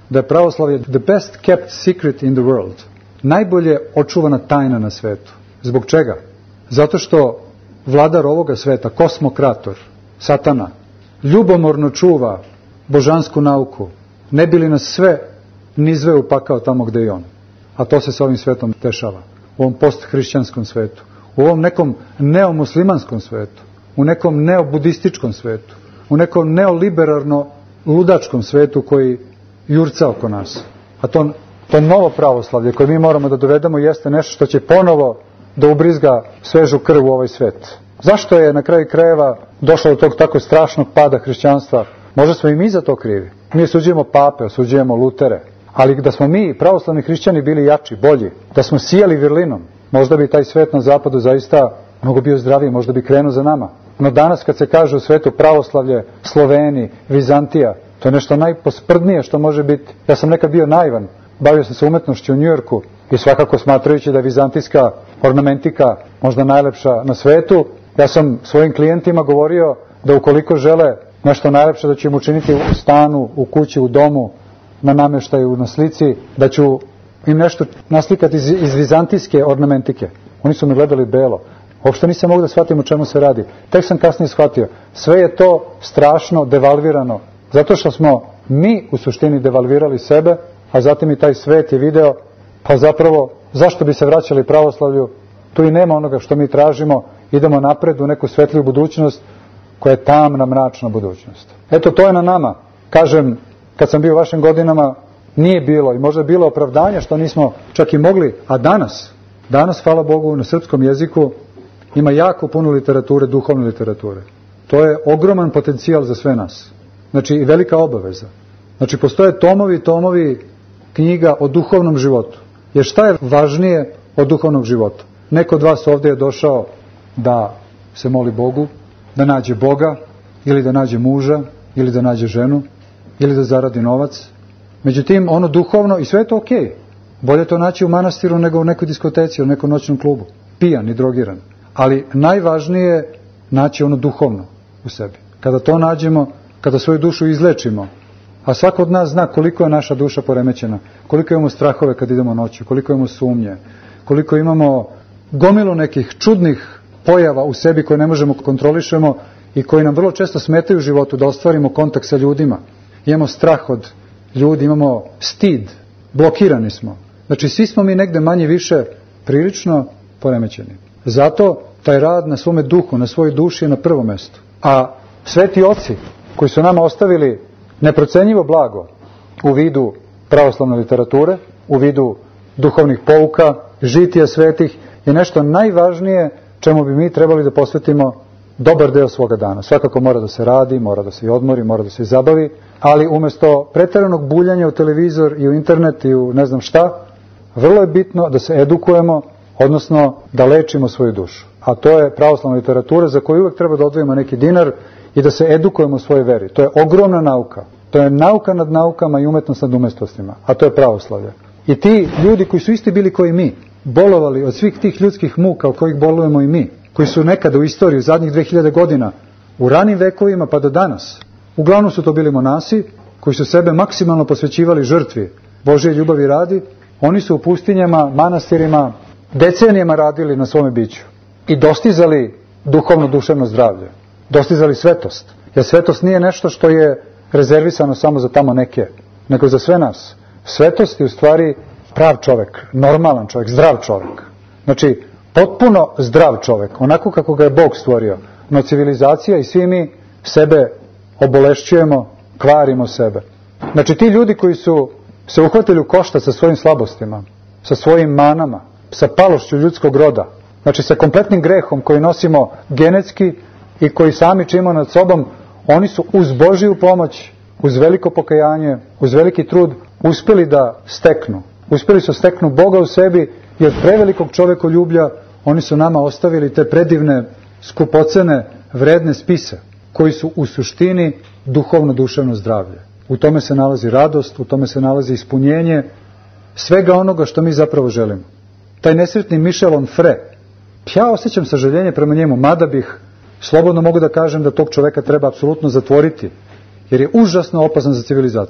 S1: da je pravoslavlje the best kept secret in the world. Najbolje očuvana tajna na svetu. Zbog čega? Zato što vladar ovoga sveta, kosmokrator, satana, ljubomorno čuva božansku nauku, ne bi li nas sve nizveo upakao tamo gde je on. A to se s ovim svetom dešava. U ovom posthrišćanskom svetu, u ovom nekom neomuslimanskom svetu, u nekom neobudističkom svetu, u nekom neoliberarno ludačkom svetu koji jurca oko nas. A to novo pravoslavlje koje mi moramo da dovedemo jeste nešto što će ponovo da ubrizga svežu krv u ovaj svet. Zašto je na kraju krajeva došlo do tog tako strašnog pada hrišćanstva? Možda smo i mi za to krivi. Mi osuđujemo pape, osuđujemo Lutere, ali da smo mi, pravoslavni hrišćani, bili jači, bolji, da smo sijali virlinom, možda bi taj svet na zapadu zaista mnogo bio zdraviji, možda bi krenuo za nama. No danas kad se kaže u svetu pravoslavlje, Sloveni, Vizantija, to je nešto najposprdnije što može biti. Ja sam nekad bio naivan, bavio sam se umetnošću u Njujorku i svakako smatrajući da je vizantijska ornamentika možda najlepša na svetu, ja sam svojim klijentima govorio da ukoliko žele nešto najlepše da ću im učiniti u stanu, u kući, u domu, na nameštaju, na slici, da ću im nešto naslikati iz vizantijske ornamentike. Oni su me gledali belo. Uopšte nisam mogu da shvatim o čemu se radi. Tek sam kasnije shvatio. Sve je to strašno devalvirano. Zato što smo mi u suštini devalvirali sebe, a zatim i taj svet je video, pa zapravo zašto bi se vraćali pravoslavlju? Tu i nema onoga što mi tražimo. Idemo napred u neku svetliju budućnost koja je tamna, mračna budućnost. Eto, to je na nama. Kažem, kad sam bio u vašim godinama, nije bilo i možda je bilo opravdanje što nismo čak i mogli, a danas, hvala Bogu, na srpskom jeziku ima jako puno literature, duhovne literature. To je ogroman potencijal za sve nas. Znači, i velika obaveza. Znači, postoje tomovi knjiga o duhovnom životu. Jer šta je važnije od duhovnog života? Neko od vas ovdje je došao da se moli Bogu, da nađe Boga, ili da nađe muža, ili da nađe ženu, ili da zaradi novac. Međutim, ono duhovno, i sve je to okej. Bolje to naći u manastiru nego u nekoj diskoteci, u nekom noćnom klubu. Pijan i drogiran. Ali najvažnije je naći ono duhovno u sebi. Kada to nađemo, kada svoju dušu izlečimo, a svako od nas zna koliko je naša duša poremećena, koliko imamo strahove kad idemo noću, koliko imamo sumnje, koliko imamo gomilu nekih čudnih pojava u sebi koje ne možemo kontrolišemo i koji nam vrlo često smetaju u životu da ostvarimo kontakt sa ljudima. Imamo strah od ljudi, imamo stid, blokirani smo. Znači, svi smo mi negde manje više prilično poremećeni. Zato taj rad na svome duhu, na svojoj duši je na prvom mestu. A sveti oci koji su nama ostavili neprocenjivo blago u vidu pravoslavne literature, u vidu duhovnih pouka, žitija svetih, je nešto najvažnije čemu bi mi trebali da posvetimo dobar deo svoga dana. Svakako mora da se radi, mora da se i odmori, mora da se i zabavi, ali umjesto pretjeranog buljanja u televizor i u internet i u ne znam šta, vrlo je bitno da se edukujemo, odnosno da lečimo svoju dušu. A to je pravoslavna literatura za koju uvek treba da odvojimo neki dinar i da se edukujemo u svojoj veri. To je ogromna nauka. To je nauka nad naukama i umetnost nad umetnostima. A to je pravoslavlje. I ti ljudi koji su isti bili koji mi, bolovali od svih tih ljudskih muka od kojih bolujemo i mi, koji su nekada u istoriji, zadnjih 2000 godina, u ranim vekovima pa do danas, uglavnom su to bili monasi koji su sebe maksimalno posvećivali žrtvi Božje ljubavi radi. Oni su u pustinjama, manastirima, decenijama radili na svome biću i dostizali duhovno duševno zdravlje, dostizali svetost. Jer svetost nije nešto što je rezervisano samo za tamo neke, nego za sve nas. Svetost je u stvari prav čovjek, normalan čovjek, zdrav čovjek. Znači, potpuno zdrav čovjek, onako kako ga je Bog stvorio. No civilizacija i svi mi sebe obolešćujemo, kvarimo sebe. Znači, ti ljudi koji su se uhvatili u koštac sa svojim slabostima, sa svojim manama, sa palošću ljudskog roda, znači sa kompletnim grehom koji nosimo genetski i koji sami činimo nad sobom, oni su uz Božju pomoć, uz veliko pokajanje, uz veliki trud uspjeli da steknu. Uspjeli su steknu Boga u sebi i od prevelikog čovekoljublja oni su nama ostavili te predivne, skupocene, vredne spise koji su u suštini duhovno duševno zdravlje. U tome se nalazi radost, u tome se nalazi ispunjenje svega onoga što mi zapravo želimo. Taj nesretni Michel Onfray, ja osjećam sažaljenje prema njemu, mada bih slobodno mogu da kažem da tog čoveka treba apsolutno zatvoriti, jer je užasno opasan za civilizaciju.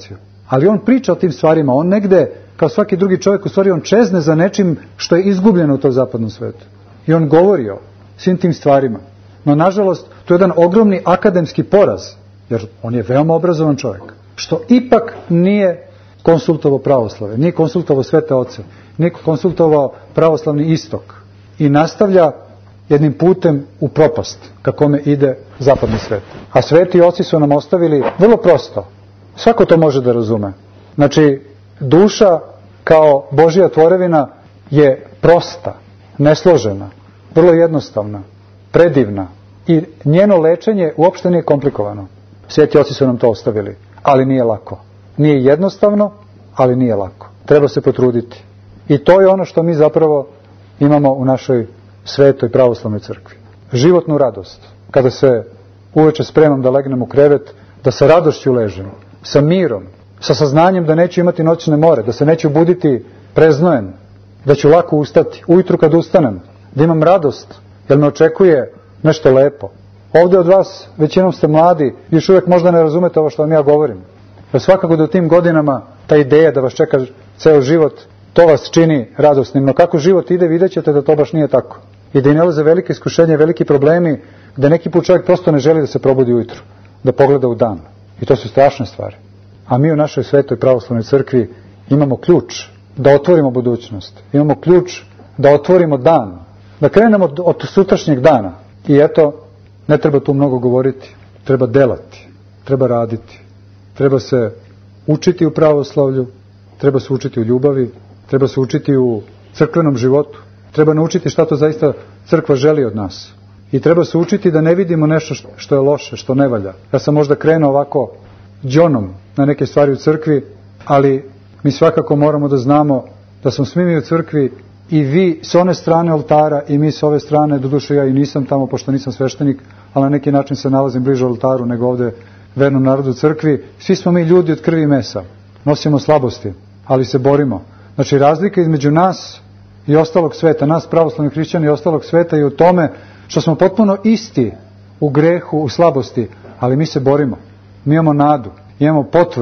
S1: Ali on priča o tim stvarima, on negde, kao svaki drugi čovjek, u stvari on čezne za nečim što je izgubljeno u tom zapadnom svetu. I on govori o svim tim stvarima. No, nažalost, to je jedan ogromni akademski poraz, jer on je veoma obrazovan čovjek, što ipak nije konsultovao pravoslave, nije konsultovao svete oce, nije konsultovao pravoslavni istok i nastavlja jednim putem u propast, ka kome ide zapadni svet. A sveti oci su nam ostavili vrlo prosto. Svako to može da razume. Znači, duša kao Božja tvorevina je prosta, nesložena, vrlo jednostavna, predivna i njeno lečenje uopšte nije komplikovano. Sveti oci su nam to ostavili, ali nije lako. Nije jednostavno, ali nije lako. Treba se potruditi. I to je ono što mi zapravo imamo u našoj svetoj pravoslavnoj crkvi. Životnu radost. Kada se uveče spremam da legnem u krevet, da sa radošću ležem, sa mirom, sa saznanjem da neću imati noćne more, da se neću buditi preznojen, da ću lako ustati. Ujutru kad ustanem, da imam radost, jer me očekuje nešto lepo. Ovdje od vas, većinom ste mladi, još uvijek možda ne razumete ovo što vam ja govorim. Jer svakako da u tim godinama ta ideja da vas čeka ceo život, to vas čini radosnim. No kako život ide, vidjet ćete da to baš nije tako. I da i nalaze velike iskušenje, veliki problemi, da neki put čovjek prosto ne želi da se probudi ujutru, da pogleda u dan. I to su strašne stvari. A mi u našoj svetoj pravoslavnoj crkvi imamo ključ da otvorimo budućnost. Imamo ključ da otvorimo dan. Da krenemo od sutrašnjeg dana. I eto, ne treba tu mnogo govoriti. Treba delati. Treba raditi. Treba se učiti u pravoslavlju. Treba se učiti u ljubavi. Treba se učiti u crkvenom životu. Treba naučiti šta to zaista crkva želi od nas. I treba se učiti da ne vidimo nešto što je loše, što ne valja. Ja sam možda krenuo ovako džonom na neke stvari u crkvi, ali mi svakako moramo da znamo da smo svi mi u crkvi i vi s one strane oltara i mi s ove strane, doduše ja i nisam tamo pošto nisam sveštenik, ali na neki način se nalazim bliže oltaru nego ovde vernom narodu u crkvi. Svi smo mi ljudi od krvi i mesa. Nosimo slabosti, ali se borimo. Znači razlika između nas i ostalog sveta, nas pravoslavnih hrišćana i ostalog sveta je u tome što smo potpuno isti u grehu, u slabosti, ali mi se borimo. Mi imamo nadu, imamo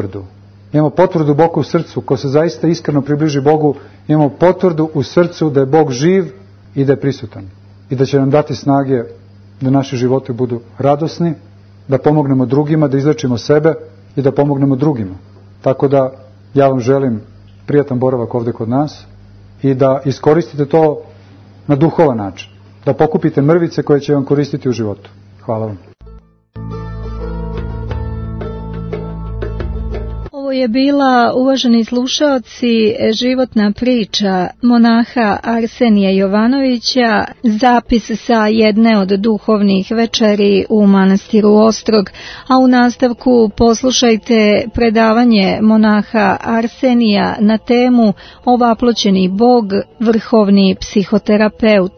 S1: potvrdu Bogu u srcu, ko se zaista iskreno približi Bogu, imamo potvrdu u srcu da je Bog živ i da je prisutan. I da će nam dati snage da naši životi budu radosni, da pomognemo drugima, da izlečimo sebe i da pomognemo drugima. Tako da ja vam želim prijatan boravak ovdje kod nas i da iskoristite to na duhovan način. Da pokupite mrvice koje će vam koristiti u životu. Hvala vam.
S3: Ovo je bila, uvaženi slušaoci, životna priča monaha Arsenija Jovanovića, zapis sa jedne od duhovnih večeri u manastiru Ostrog, a u nastavku poslušajte predavanje monaha Arsenija na temu Ovaploćeni Bog, vrhovni psihoterapeut.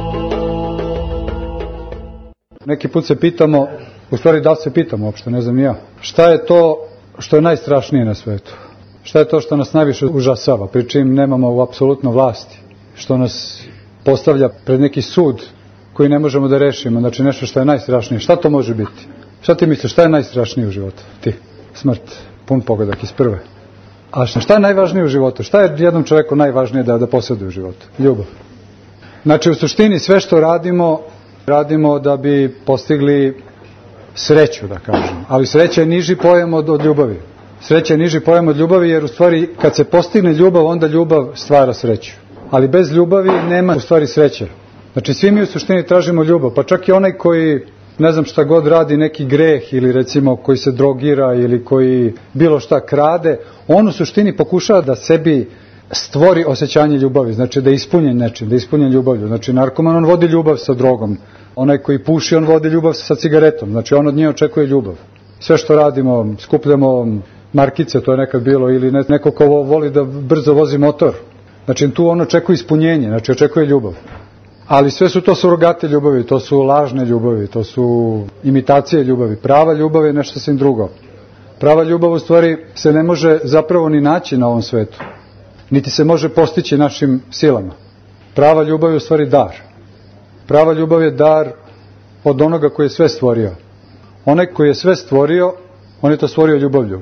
S1: Neki put se pitamo, u stvari da se pitamo uopšte, ne znam ja, šta je to što je najstrašnije na svetu? Šta je to što nas najviše užasava, pri čim nemamo apsolutno vlasti, što nas postavlja pred neki sud koji ne možemo da rešimo, znači nešto što je najstrašnije? Šta to može biti? Šta ti misliš, šta je najstrašnije u životu? Ti, smrt, pun pogodak iz prve. A šta je najvažnije u životu? Šta je jednom čovjeku najvažnije da posjeduje u životu? Ljubav. Znači u suštini sve što radimo da bi postigli sreću, da kažem. Ali sreća je niži pojam od ljubavi. Sreća je niži pojam od ljubavi jer u stvari kad se postigne ljubav, onda ljubav stvara sreću. Ali bez ljubavi nema u stvari sreće. Znači svi mi u suštini tražimo ljubav, pa čak i onaj koji ne znam šta god radi, neki greh ili recimo koji se drogira ili koji bilo šta krade, on u suštini pokušava da sebi stvori osjećanje ljubavi, znači da je ispunjen nečim, da je ispunjen ljubavlju. Znači narkoman, on vodi ljubav sa drogom. Onaj koji puši, on vodi ljubav sa cigaretom. Znači on od nje očekuje ljubav. Sve što radimo, skupljamo markice, to je nekad bilo, ili neko ko voli da brzo vozi motor. Znači tu on očekuje ispunjenje, znači očekuje ljubav. Ali sve su to surogate ljubavi, to su lažne ljubavi, to su imitacije ljubavi. Prava ljubav je nešto sasvim drugo. Prava ljubav u stvari se ne može zapravo ni naći na ovom svetu. Niti se može postići našim silama. Prava ljubav je u stvari dar. Prava ljubav je dar od onoga koji je sve stvorio. Onaj koji je sve stvorio, on je to stvorio ljubavlju.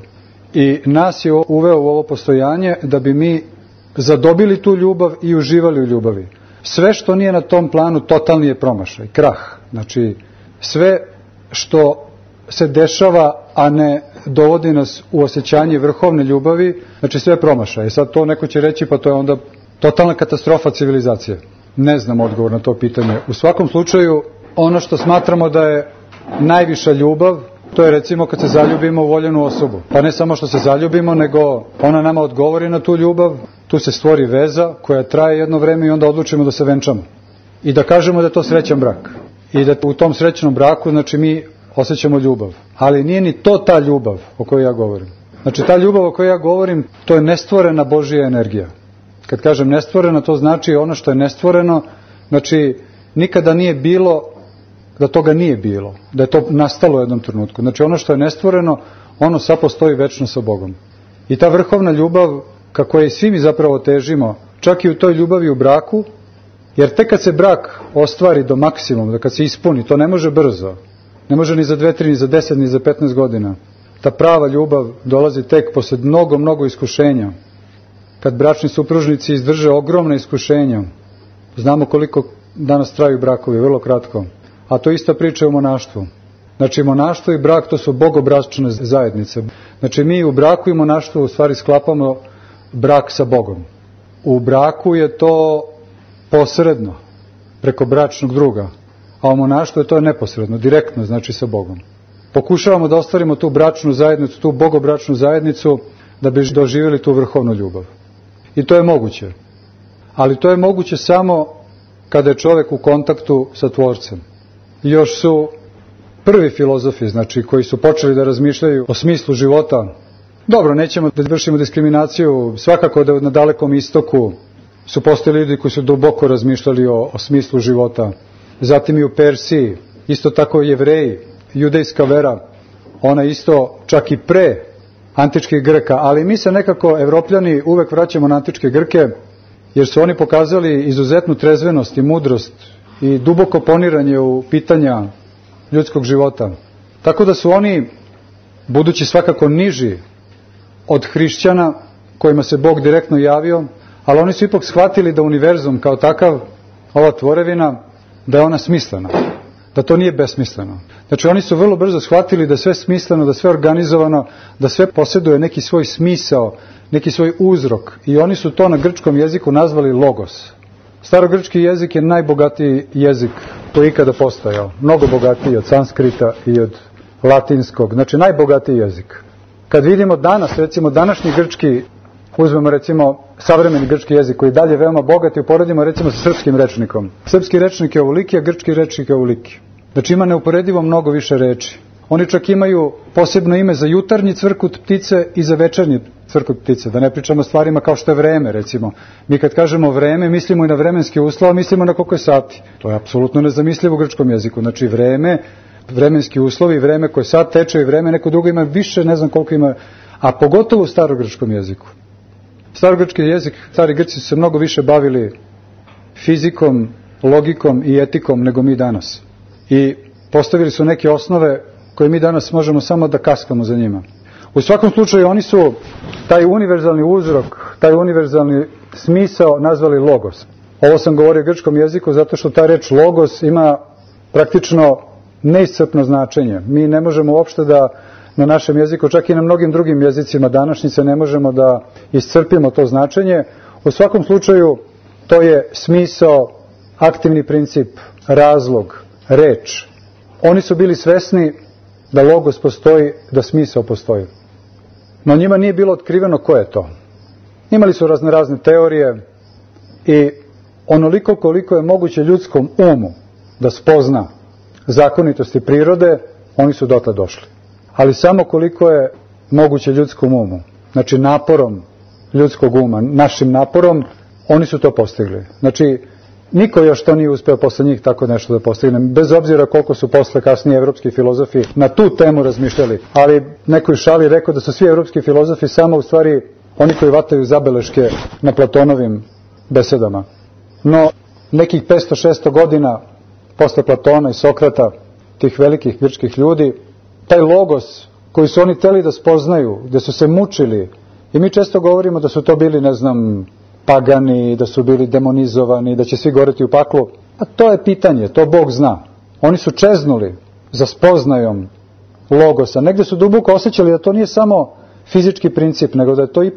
S1: i nas je uveo u ovo postojanje da bi mi zadobili tu ljubav i uživali u ljubavi. Sve što nije na tom planu totalni je promašaj, krah. Znači, sve što se dešava, a ne dovodi nas u osjećanje vrhovne ljubavi, znači sve je promašaj. I sad to neko će reći, pa to je onda totalna katastrofa civilizacije. Ne znam odgovor na to pitanje. U svakom slučaju, ono što smatramo da je najviša ljubav, to je recimo kad se zaljubimo u voljenu osobu. Pa ne samo što se zaljubimo, nego ona nama odgovori na tu ljubav, tu se stvori veza koja traje jedno vreme i onda odlučimo da se venčamo. I da kažemo da je to srećan brak. I da u tom srećnom braku, znači mi osjećamo ljubav. Ali nije ni to ta ljubav o kojoj ja govorim. Znači ta ljubav o kojoj ja govorim, to je nestvorena Božja energija. Kad kažem nestvorena, to znači ono što je nestvoreno, znači nikada nije bilo da toga nije bilo, da je to nastalo u jednom trenutku. Znači ono što je nestvoreno, ono sad postoji večno sa Bogom. I ta vrhovna ljubav, kako je i svi mi zapravo težimo, čak i u toj ljubavi u braku, jer tek kad se brak ostvari do maksimuma, da kad se ispuni, to ne može brzo, ne može ni za 2, 3, ni za 10, ni za 15 godina. Ta prava ljubav dolazi tek posle mnogo iskušenja. Kad bračni supružnici izdrže ogromne iskušenja, znamo koliko danas traju brakovi, vrlo kratko. A to ista priča u monaštvu. Znači monaštvo i brak, to su bogobračne zajednice. Znači mi u braku i monaštvu u stvari sklapamo brak sa Bogom. U braku je to posredno, preko bračnog druga, a u monaštvu je to neposredno, direktno, znači sa Bogom. Pokušavamo da ostvarimo tu bračnu zajednicu, tu bogobračnu zajednicu, da bi doživjeli tu vrhovnu ljubav. I to je moguće. Ali to je moguće samo kada je čovjek u kontaktu sa Tvorcem. Još su prvi filozofi, znači koji su počeli da razmišljaju o smislu života. Dobro, nećemo da vršimo diskriminaciju, svakako da na Dalekom istoku su postojali ljudi koji su duboko razmišljali o smislu života. Zatim i u Persiji, isto tako Jevreji, judejska vera, ona isto čak i pre antičkih Grka, ali mi se nekako, Evropljani, uvek vraćamo na antičke Grke, jer su oni pokazali izuzetnu trezvenost i mudrost i duboko poniranje u pitanja ljudskog života. Tako da su oni, budući svakako niži od hrišćana, kojima se Bog direktno javio, ali oni su ipak shvatili da univerzum kao takav, ova tvorevina, da je ona smislena, da to nije besmisleno. Znači oni su vrlo brzo shvatili da je sve smisleno, da je sve organizovano, da sve posjeduje neki svoj smisao, neki svoj uzrok. I oni su to na grčkom jeziku nazvali logos. Starogrčki jezik je najbogatiji jezik koji je ikada postojao. Mnogo bogatiji od sanskrita i od latinskog. Znači najbogatiji jezik. Kad vidimo danas, recimo današnji grčki, uzmemo recimo savremeni grčki jezik koji je dalje veoma bogat i uporedimo recimo sa srpskim rečnikom. Srpski rečnik je ovoliki, a grčki rečnik je ovoliki. Znači ima neuporedivo mnogo više reči. Oni čak imaju posebno ime za jutarnji cvrkut ptice i za večernji cvrkut ptice. Da ne pričamo o stvarima kao što je vreme, recimo. Mi kad kažemo vreme, mislimo i na vremenske uslove, mislimo na koliko je sati. To je apsolutno nezamislivo u grčkom jeziku. Znači vreme, vremenski uslovi, vreme koje sad teče i vreme, neko drugo ima više, ne znam koliko ima, a pogotovo u starogrčkom jeziku. Starogrčki jezik, stari Grci su se mnogo više bavili fizikom, logikom i etikom nego mi danas. I postavili su neke osnove koje mi danas možemo samo da kaskamo za njima. U svakom slučaju oni su taj univerzalni uzrok, taj univerzalni smisao nazvali logos. Ovo sam govorio o grčkom jeziku zato što ta reč logos ima praktično neiscrpno značenje. Mi ne možemo uopšte da na našem jeziku, čak i na mnogim drugim jezicima današnjice, ne možemo da iscrpimo to značenje. U svakom slučaju to je smisao, aktivni princip, razlog, reč. Oni su bili svesni da logos postoji, da smisao postoji. No njima nije bilo otkriveno ko je to. Imali su razne teorije i onoliko koliko je moguće ljudskom umu da spozna zakonitosti prirode, oni su dotle došli. Ali samo koliko je moguće ljudskom umu, znači naporom ljudskog uma, našim naporom, oni su to postigli. Znači, niko još to nije uspeo posle njih tako nešto da postigne, bez obzira koliko su posle kasnije evropski filozofi na tu temu razmišljali. Ali neko je šali rekao da su svi evropski filozofi samo u stvari oni koji vataju zabeleške na Platonovim besedama. No, nekih 500-600 godina posle Platona i Sokrata, tih velikih grčkih ljudi, taj logos koju su oni hteli da spoznaju, gde su se mučili. I mi često govorimo da su to bili, pagani, da su bili demonizovani, da će svi goreti u paklu. A to je pitanje, to Bog zna. Oni su čeznuli za spoznajom logosa. Negde su duboko osjećali da to nije samo fizički princip, nego da je to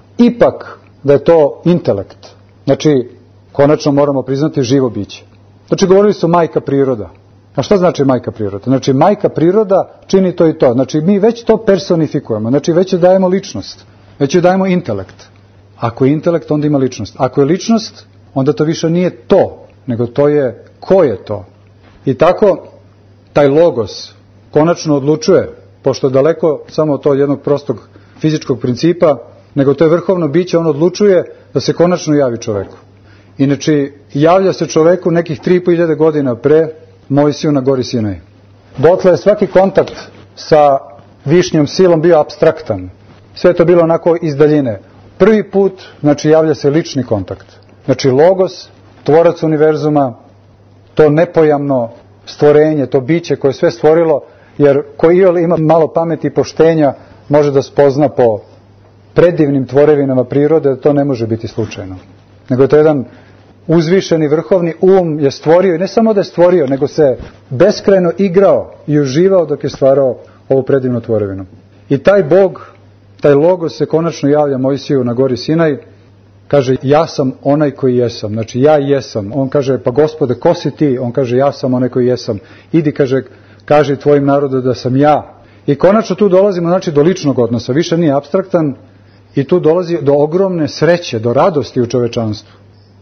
S1: ipak da je to intelekt. Znači, konačno moramo priznati živo biće. Znači, govorili su majka priroda. A šta znači majka priroda? Znači, majka priroda čini to i to. Znači, mi već to personifikujemo. Znači, već joj dajemo ličnost. Već joj dajemo intelekt. Ako je intelekt, onda ima ličnost. Ako je ličnost, onda to više nije to, nego to je ko je to. I tako, taj logos konačno odlučuje, pošto je daleko samo od tog jednog prostog fizičkog principa, nego to je vrhovno biće, on odlučuje da se konačno javi čoveku. Inače, javlja se čoveku nekih 3.500 godina pre Mojsiju na gori Sinaj. Dotle je svaki kontakt sa višnjom silom bio apstraktan. Sve je to bilo onako iz daljine. Prvi put, znači, javlja se lični kontakt. Znači, logos, tvorac univerzuma, to nepojamno stvorenje, to biće koje je sve stvorilo, jer ko ima malo pameti i poštenja, može da spozna po predivnim tvorevinama prirode da to ne može biti slučajno. Nego je to jedan uzvišeni vrhovni je stvorio, i ne samo da je stvorio, nego se beskrajno igrao i uživao dok je stvarao ovu predivnu tvorevinu. I taj Bog, taj logos se konačno javlja Mojsiju na gori Sinaj, kaže, ja sam onaj koji jesam. Znači, ja jesam. On kaže, pa Gospode, ko si ti? On kaže, ja sam onaj koji jesam. Idi, kaže tvojim narodu da sam ja. I konačno tu dolazimo, znači, do ličnog odnosa. Više nije apstraktan i tu dolazi do ogromne sreće, do radosti u čovečanstvu.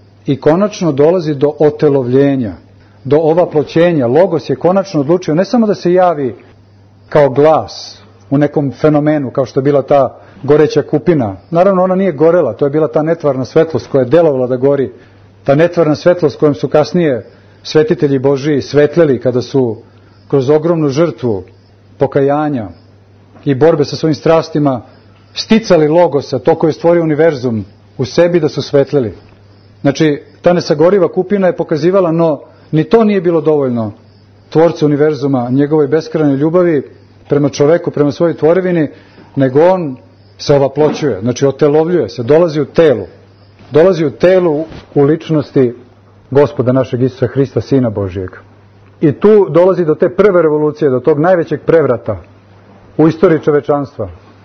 S1: I konačno dolazi do otelovljenja, do ovaploćenja. Logos je konačno odlučio ne samo da se javi kao glas u nekom fenomenu, kao što je bila ta goreća kupina. Naravno, ona nije gorela, to je bila ta netvarna svetlost koja je delovala da gori. Ta netvarna svetlost kojom su kasnije svetitelji Božiji svetleli kada su kroz ogromnu žrtvu pokajanja i borbe sa svojim strastima sticali logosa, to koje je stvorio univerzum u sebi, da su svetleli. Znači, ta nesagoriva kupina je pokazivala, no ni to nije bilo dovoljno tvorcu univerzuma, njegovoj beskrajnoj ljubavi prema čoveku, prema svojoj tvorevini, nego on se ovaploćuje, znači otelovljuje se, dolazi u telu u ličnosti Gospoda našeg Isusa Hrista, Sina Božijeg. I tu dolazi do te prve revolucije, do tog najvećeg prevrata u istoriji čovečanstva.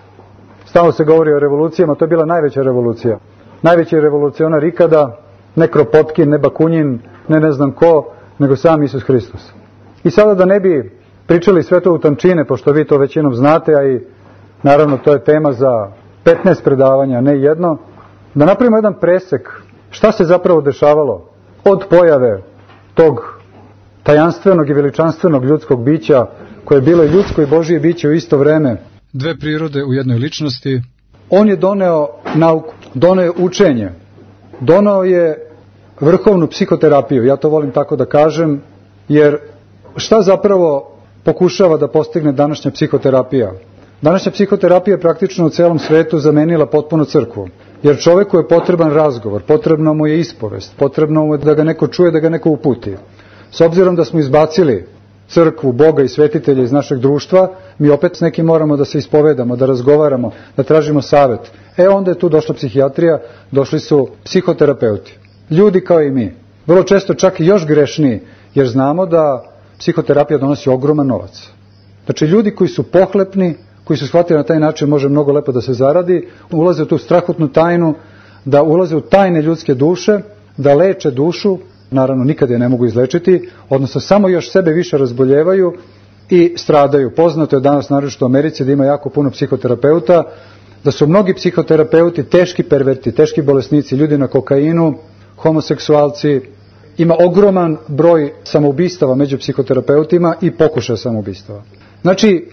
S1: Stalno se govori o revolucijama, to je bila najveća revolucija. Najveći revolucionar ikada, ne Kropotkin, ne Bakunjin, ne znam ko, nego sam Isus Hristos. I sada da ne bi pričali sve to u tančine, pošto vi to većinom znate, a i naravno to je tema za 15 predavanja, ne jedno, da napravimo jedan presek šta se zapravo dešavalo od pojave tog tajanstvenog i veličanstvenog ljudskog bića, koje je bilo i ljudsko i Božije biće u isto vreme. Dve prirode u jednoj ličnosti. On je doneo nauku, doneo je učenje, doneo je vrhovnu psihoterapiju, ja to volim tako da kažem, jer šta zapravo pokušava da postigne današnja psihoterapija? Današnja psihoterapija je praktično u celom svetu zamenila potpuno crkvu, jer čoveku je potreban razgovor, potrebno mu je ispovest, potrebno mu je da ga neko čuje, da ga neko uputi. S obzirom da smo izbacili crkvu, Boga i svetitelja iz našeg društva, mi opet s nekim moramo da se ispovedamo, da razgovaramo, da tražimo savet. Onda je tu došla psihijatrija, došli su psihoterapeuti. Ljudi kao i mi. Vrlo često čak i još grešniji, jer znamo da psihoterapija donosi ogroman novac. Znači, ljudi koji su pohlepni, koji su shvatili na taj način može mnogo lepo da se zaradi, ulaze u tu strahotnu tajnu, da ulaze u tajne ljudske duše, da leče dušu, naravno nikad je ne mogu izlečiti, odnosno samo još sebe više razboljevaju i stradaju. Poznato je danas naročito u Americi da ima jako puno psihoterapeuta, da su mnogi psihoterapeuti teški perverti, teški bolesnici, ljudi na kokainu, homoseksualci. Ima ogroman broj samoubistava među psihoterapeutima i pokušaja samoubistava. Znači,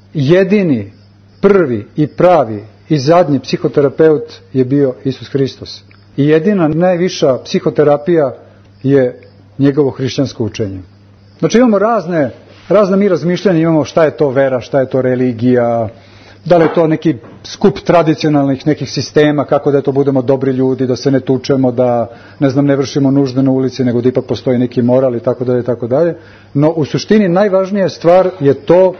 S1: jedini, prvi i pravi i zadnji psihoterapeut je bio Isus Hristos. I jedina najviša psihoterapija je njegovo hrišćansko učenje. Znači, imamo razne mi razmišljanja, imamo šta je to vera, šta je to religija, da li je to neki skup tradicionalnih nekih sistema, kako da to budemo dobri ljudi, da se ne tučemo, da ne vršimo nužde na ulici, nego da ipak postoji neki moral i tako dalje, tako dalje. No u suštini najvažnija stvar je to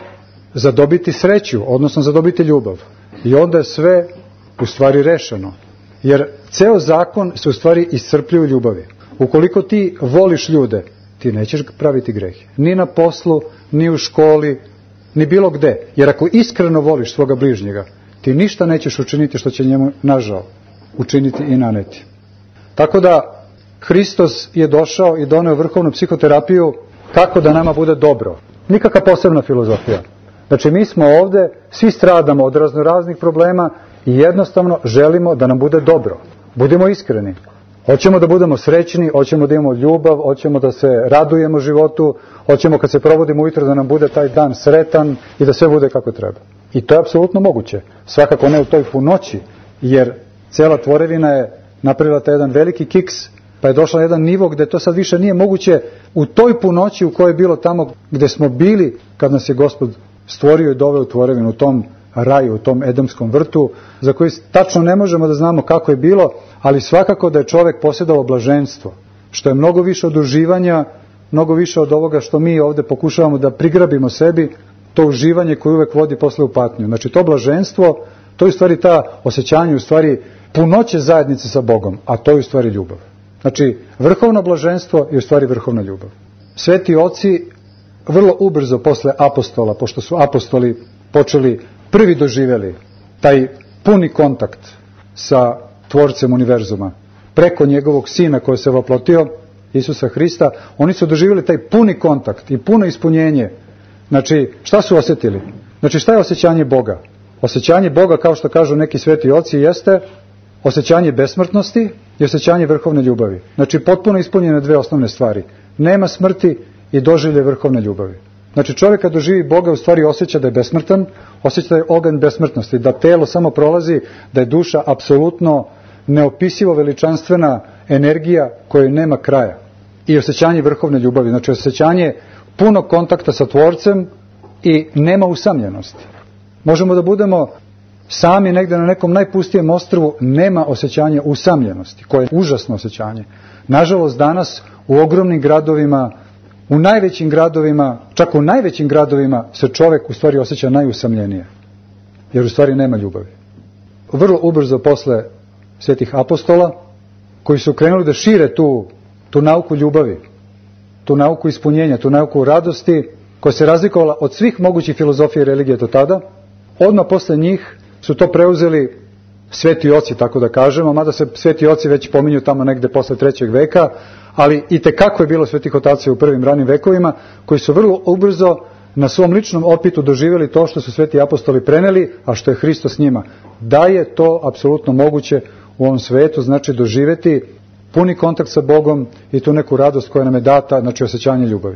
S1: zadobiti sreću, odnosno zadobiti ljubav. I onda je sve u stvari rešeno. Jer ceo zakon se u stvari iscrpljuje u ljubavi. Ukoliko ti voliš ljude, ti nećeš praviti grehe. Ni na poslu, ni u školi, ni bilo gde. Jer ako iskreno voliš svoga bližnjega, ti ništa nećeš učiniti što će njemu nažao učiniti i naneti. Tako da Hristos je došao i doneo vrhovnu psihoterapiju kako da nama bude dobro. Nikakva posebna filozofija. Znači mi smo ovde, svi stradamo od raznoraznih problema i jednostavno želimo da nam bude dobro. Budimo iskreni. Hoćemo da budemo srećni, hoćemo da imamo ljubav, hoćemo da se radujemo životu, hoćemo kad se probudimo ujutro da nam bude taj dan sretan i da sve bude kako treba. I to je apsolutno moguće. Svakako ne u toj punoći, jer cela tvorevina je napravila taj jedan veliki kiks, pa je došla na jedan nivo gde to sad više nije moguće u toj punoći u kojoj je bilo tamo gde smo bili kad nas je Gospod stvorio i doveo u tvorevinu, u tom raju, u tom edemskom vrtu, za koji tačno ne možemo da znamo kako je bilo, ali svakako da je čovek posjedao blaženstvo, što je mnogo više od uživanja, mnogo više od ovoga što mi ovde pokušavamo da prigrabimo sebi, to uživanje koje uvek vodi posle u patnju. Znači to blaženstvo, to je u stvari ta osjećanje, u stvari punoće zajednice sa Bogom, a to je u stvari ljubav. Znači vrhovno blaženstvo je u stvari vrhovna ljubav. Sveti oci vrlo ubrzo posle apostola, pošto su apostoli počeli prvi doživjeli taj puni kontakt sa tvorcem univerzuma, preko njegovog sina koji se voplotio, Isusa Hrista, oni su doživjeli taj puni kontakt i puno ispunjenje. Znači, šta su osjetili? Znači, šta je osjećanje Boga? Osjećanje Boga, kao što kažu neki sveti oci, jeste osjećanje besmrtnosti i osjećanje vrhovne ljubavi. Znači, potpuno ispunjene dve osnovne stvari. Nema smrti i doživlje vrhovne ljubavi. Znači, čovjek kad doživi Boga, u stvari osjeća da je besmrtan, osjeća da je oganj besmrtnosti, da telo samo prolazi, da je duša apsolutno neopisivo veličanstvena energija kojoj nema kraja. I osjećanje vrhovne ljubavi, znači osjećanje punog kontakta sa Tvorcem i nema usamljenosti. Možemo da budemo sami negde na nekom najpustijem ostrvu, nema osjećanja usamljenosti, koje je užasno osjećanje. Nažalost, danas u ogromnim gradovima, u najvećim gradovima, čak u najvećim gradovima se čovjek u stvari osjeća najusamljenije, jer u stvari nema ljubavi. Vrlo ubrzo posle svetih apostola, koji su krenuli da šire tu nauku ljubavi, tu nauku ispunjenja, tu nauku radosti, koja se razlikovala od svih mogućih filozofija i religije do tada, odmah posle njih su to preuzeli sveti oci, tako da kažemo, mada se sveti oci već pominju tamo negde posle 3. veka, ali i tekako je bilo svetih otaca u prvim ranim vekovima, koji su vrlo ubrzo na svom ličnom opitu doživjeli to što su sveti apostoli preneli, a što je Hristos njima. Da je to apsolutno moguće u ovom svetu, znači doživjeti puni kontakt sa Bogom i tu neku radost koja nam je data, znači osjećanje ljubavi.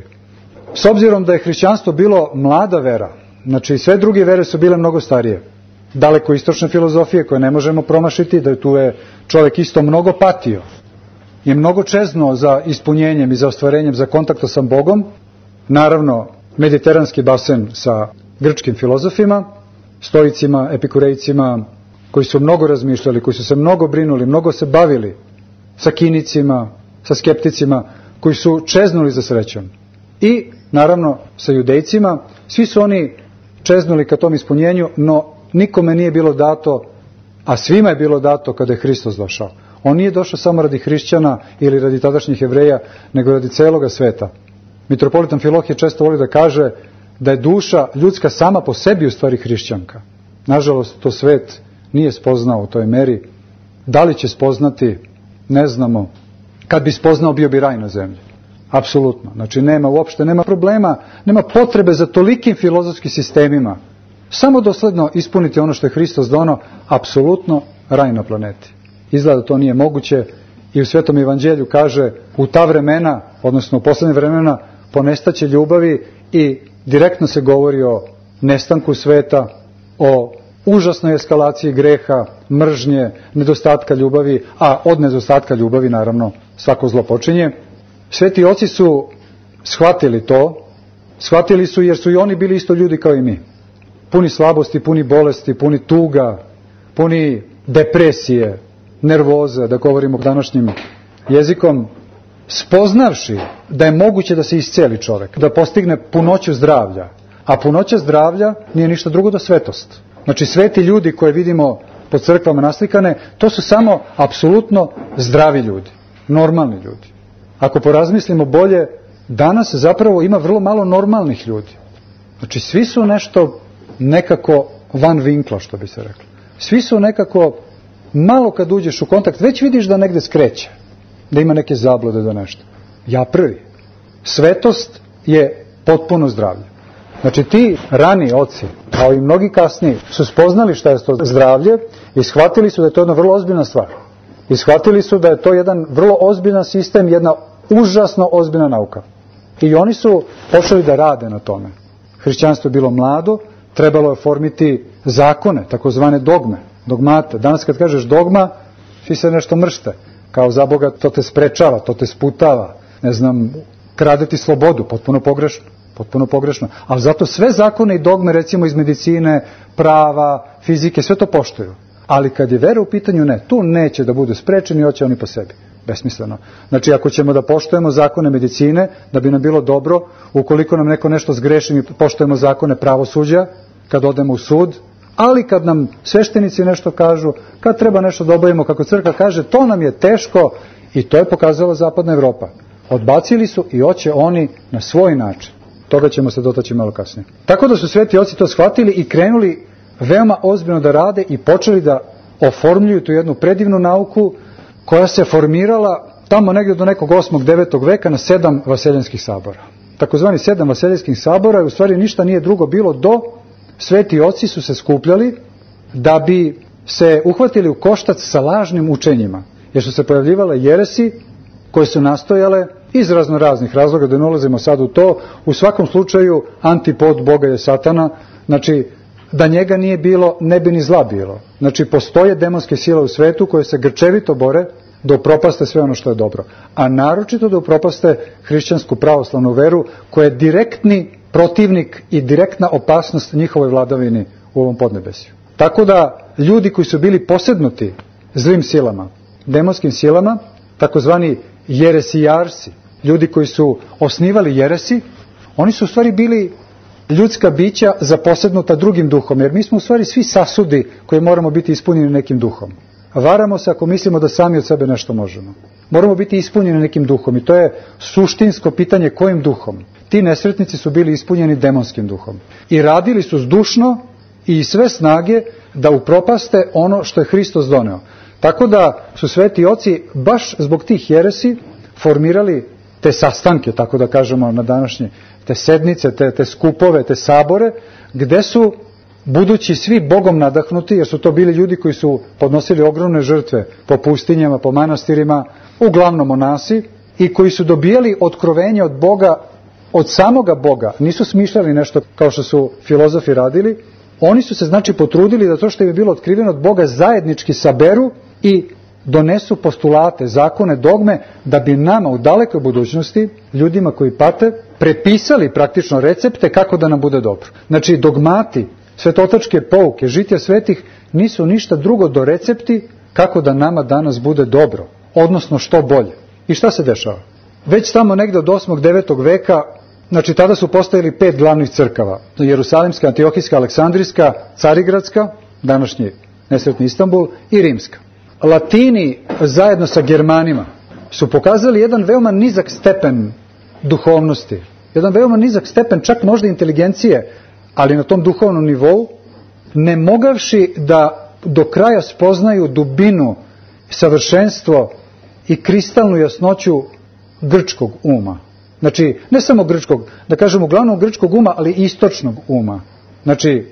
S1: S obzirom da je hrišćanstvo bilo mlada vera, znači sve druge vere su bile mnogo starije, daleko istočne filozofije koje ne možemo promašiti, da tu je čovjek isto mnogo patio i mnogo čeznuo za ispunjenjem i za ostvarenjem, za kontakta sa Bogom. Naravno, mediteranski basen sa grčkim filozofima, stoicima, epikurejcima, koji su mnogo razmišljali, koji su se mnogo brinuli, mnogo se bavili sa kinicima, sa skepticima, koji su čeznuli za srećom. I, naravno, sa judejcima, svi su oni čeznuli ka tom ispunjenju, no nikome nije bilo dato, a svima je bilo dato kada je Hristos došao. On nije došao samo radi hrišćana ili radi tadašnjih Jevreja, nego radi celoga sveta. Mitropolit Amfilohije često voli da kaže da je duša ljudska sama po sebi u stvari hrišćanka. Nažalost, to svet nije spoznao u toj meri. Da li će spoznati, ne znamo. Kad bi spoznao, bio bi raj na zemlji. Apsolutno. Znači, nema problema, nema potrebe za tolikim filozofskim sistemima. Samo dosledno ispuniti ono što je Hristos donao, apsolutno raj na planeti. Izgleda da to nije moguće i u Svetom evanđelju kaže u ta vremena, odnosno u poslednje vremena, ponestaće ljubavi i direktno se govori o nestanku sveta, o užasnoj eskalaciji greha, mržnje, nedostatka ljubavi, a od nedostatka ljubavi naravno svako zlo počinje. Sveti oci su shvatili to, shvatili su jer su i oni bili isto ljudi kao i mi. Puni slabosti, puni bolesti, puni tuga, puni depresije, nervoze, da govorimo današnjim jezikom, spoznavši da je moguće da se isceli čovjek, da postigne punoću zdravlja, A punoća zdravlja nije ništa drugo do svetost. Znači sveti ljudi koje vidimo po crkvama naslikane, to su samo apsolutno zdravi ljudi, normalni ljudi. Ako porazmislimo bolje, danas zapravo ima vrlo malo normalnih ljudi. Znači svi su nešto nekako van vinkla, što bi se reklo. Svi su nekako, malo kad uđeš u kontakt, već vidiš da negde skreće, da ima neke zablude do nešto. Ja prvi. Svetost je potpuno zdravlje. Znači ti rani oci, kao i mnogi kasniji, su spoznali šta je to zdravlje i shvatili su da je to jedna vrlo ozbiljna stvar. I shvatili su da je to jedan vrlo ozbiljan sistem, jedna užasno ozbiljna nauka. I oni su počeli da rade na tome. Hrišćanstvo je bilo mlado, trebalo je formiti zakone, takozvane dogme, dogmate. Danas kad kažeš dogma, svi se nešto mršte. Kao za Boga to te sprečava, to te sputava, ne znam, krade ti slobodu, potpuno pogrešno. Ali zato sve zakone i dogme, recimo iz medicine, prava, fizike, sve to poštuju. Ali kad je vera u pitanju, ne, tu neće da budu sprečeni, hoće oni po sebi. Besmisleno. Znači ako ćemo da poštujemo zakone medicine, da bi nam bilo dobro, ukoliko nam neko nešto zgreši, mi poštujemo zakone pravosuđa, kad odemo u sud, ali kad nam sveštenici nešto kažu, kad treba nešto da obavimo, kako crkva kaže, to nam je teško i to je pokazala Zapadna Evropa. Odbacili su i hoće oni na svoj način. Toga ćemo se dotaći malo kasnije. Tako da su sveti oci to shvatili i krenuli veoma ozbiljno da rade i počeli da oformljuju tu jednu predivnu nauku koja se formirala tamo negdje do nekog 8. 9. veka na 7 vaseljenskih sabora. Takozvani 7 vaseljenskih sabora u stvari ništa nije drugo bilo do sveti oci su se skupljali da bi se uhvatili u koštac sa lažnim učenjima, jer su se pojavljivale jeresi koje su nastojale iz raznih razloga, da ne ulazimo sad u to, u svakom slučaju antipod Boga je Satana, znači da njega nije bilo, ne bi ni zla bilo. Znači postoje demonske sile u svetu koje se grčevito bore da upropaste sve ono što je dobro, a naročito da upropaste hrišćansku pravoslavnu veru koja je direktni protivnik i direktna opasnost njihovoj vladavini u ovom podnebesju. Tako da ljudi koji su bili posednuti zlim silama, demonskim silama, takozvani jeresijarsi, ljudi koji su osnivali jeresi, oni su u stvari bili ljudska bića zaposednuta drugim duhom, jer mi smo u stvari svi sasudi koji moramo biti ispunjeni nekim duhom. Varamo se ako mislimo da sami od sebe nešto možemo. Moramo biti ispunjeni nekim duhom i to je suštinsko pitanje kojim duhom. Ti nesretnici su bili ispunjeni demonskim duhom i radili su zdušno i sve snage da upropaste ono što je Hristos doneo. Tako da su sveti oci baš zbog tih jeresi formirali te sastanke, tako da kažemo na današnje, te sednice, te skupove, te sabore, gde su, budući svi Bogom nadahnuti, jer su to bili ljudi koji su podnosili ogromne žrtve po pustinjama, po manastirima, uglavnom monasi, i koji su dobijali otkrovenje od Boga, od samoga Boga, nisu smišljali nešto kao što su filozofi radili, oni su se znači potrudili da to što je bilo otkriveno od Boga zajednički saberu i donesu postulate, zakone, dogme, da bi nama u dalekoj budućnosti, ljudima koji pate, prepisali praktično recepte kako da nam bude dobro. Znači dogmati, svetotačke pouke, žitja svetih nisu ništa drugo do recepti kako da nama danas bude dobro, odnosno što bolje. I šta se dešava? Već tamo negde od 8. 9. veka, znači tada su postojali 5 glavnih crkava. Jerusalimska, Antiohijska, Aleksandrijska, Carigradska, današnji nesretni Istanbul, i Rimska. Latini zajedno sa Germanima su pokazali jedan veoma nizak stepen duhovnosti, jedan veoma nizak stepen čak možda inteligencije, ali na tom duhovnom nivou, ne mogavši da do kraja spoznaju dubinu, savršenstvo i kristalnu jasnoću grčkog uma. Znači, ne samo grčkog, da kažemo uglavnom grčkog uma, ali istočnog uma. Znači,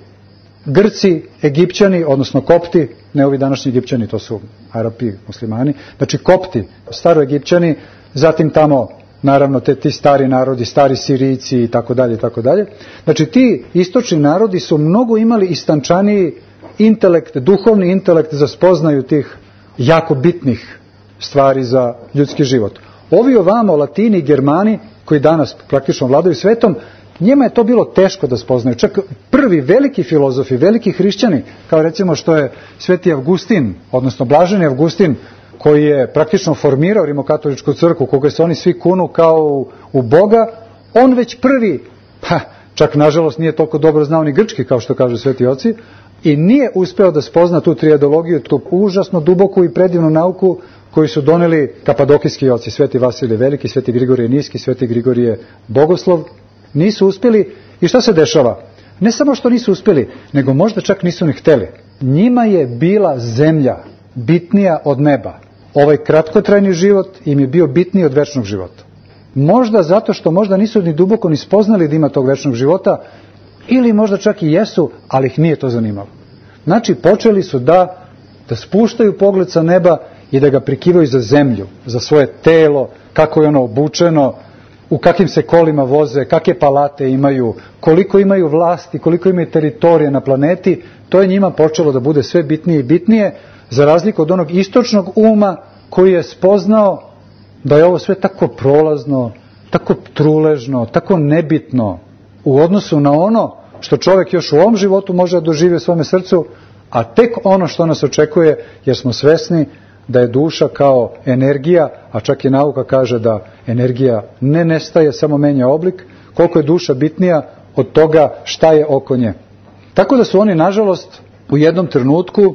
S1: Grci, Egipćani, odnosno Kopti, ne ovi današnji Egipćani, to su Arapi, muslimani, znači Kopti, staroegipćani, zatim tamo, naravno, ti stari narodi, stari Sirijci i tako dalje, i tako dalje. Znači, ti istočni narodi su mnogo imali istančaniji intelekt, duhovni intelekt za spoznaju tih jako bitnih stvari za ljudski život. Ovi ovamo, Latini i Germani, koji danas praktično vladaju svetom, njima je to bilo teško da spoznaju. Čak prvi veliki filozofi, veliki hrišćani, kao recimo što je sveti Avgustin, odnosno blaženi Avgustin, koji je praktično formirao rimokatoličku crkvu, koga se oni svi kunu kao u Boga, on već prvi, čak nažalost nije toliko dobro znao ni grčki kao što kažu sveti oci, i nije uspeo da spozna tu triadologiju, tu užasno duboku i predivnu nauku koju su doneli kapadokijski oci, sveti Vasilije Veliki, sveti Grigorije Niski, sveti Grigorije Bogoslov. Nisu uspjeli. I šta se dešava? Ne samo što nisu uspjeli, nego možda čak nisu ni hteli. Njima je bila zemlja bitnija od neba. Ovaj kratkotrajni život im je bio bitniji od večnog života. Možda zato što možda nisu ni duboko ni spoznali da ima tog večnog života, ili možda čak i jesu, ali ih nije to zanimalo. Znači, počeli su da spuštaju pogled sa neba i da ga prikivaju za zemlju, za svoje telo, kako je ono obučeno, u kakvim se kolima voze, kakve palate imaju, koliko imaju vlasti, koliko imaju teritorije na planeti. To je njima počelo da bude sve bitnije i bitnije, za razliku od onog istočnog uma koji je spoznao da je ovo sve tako prolazno, tako truležno, tako nebitno u odnosu na ono što čovjek još u ovom životu može doživjeti u svome srcu, a tek ono što nas očekuje, jer smo svesni da je duša kao energija, a čak i nauka kaže da energija ne nestaje, samo menja oblik, koliko je duša bitnija od toga šta je oko nje. Tako da su oni, nažalost, u jednom trenutku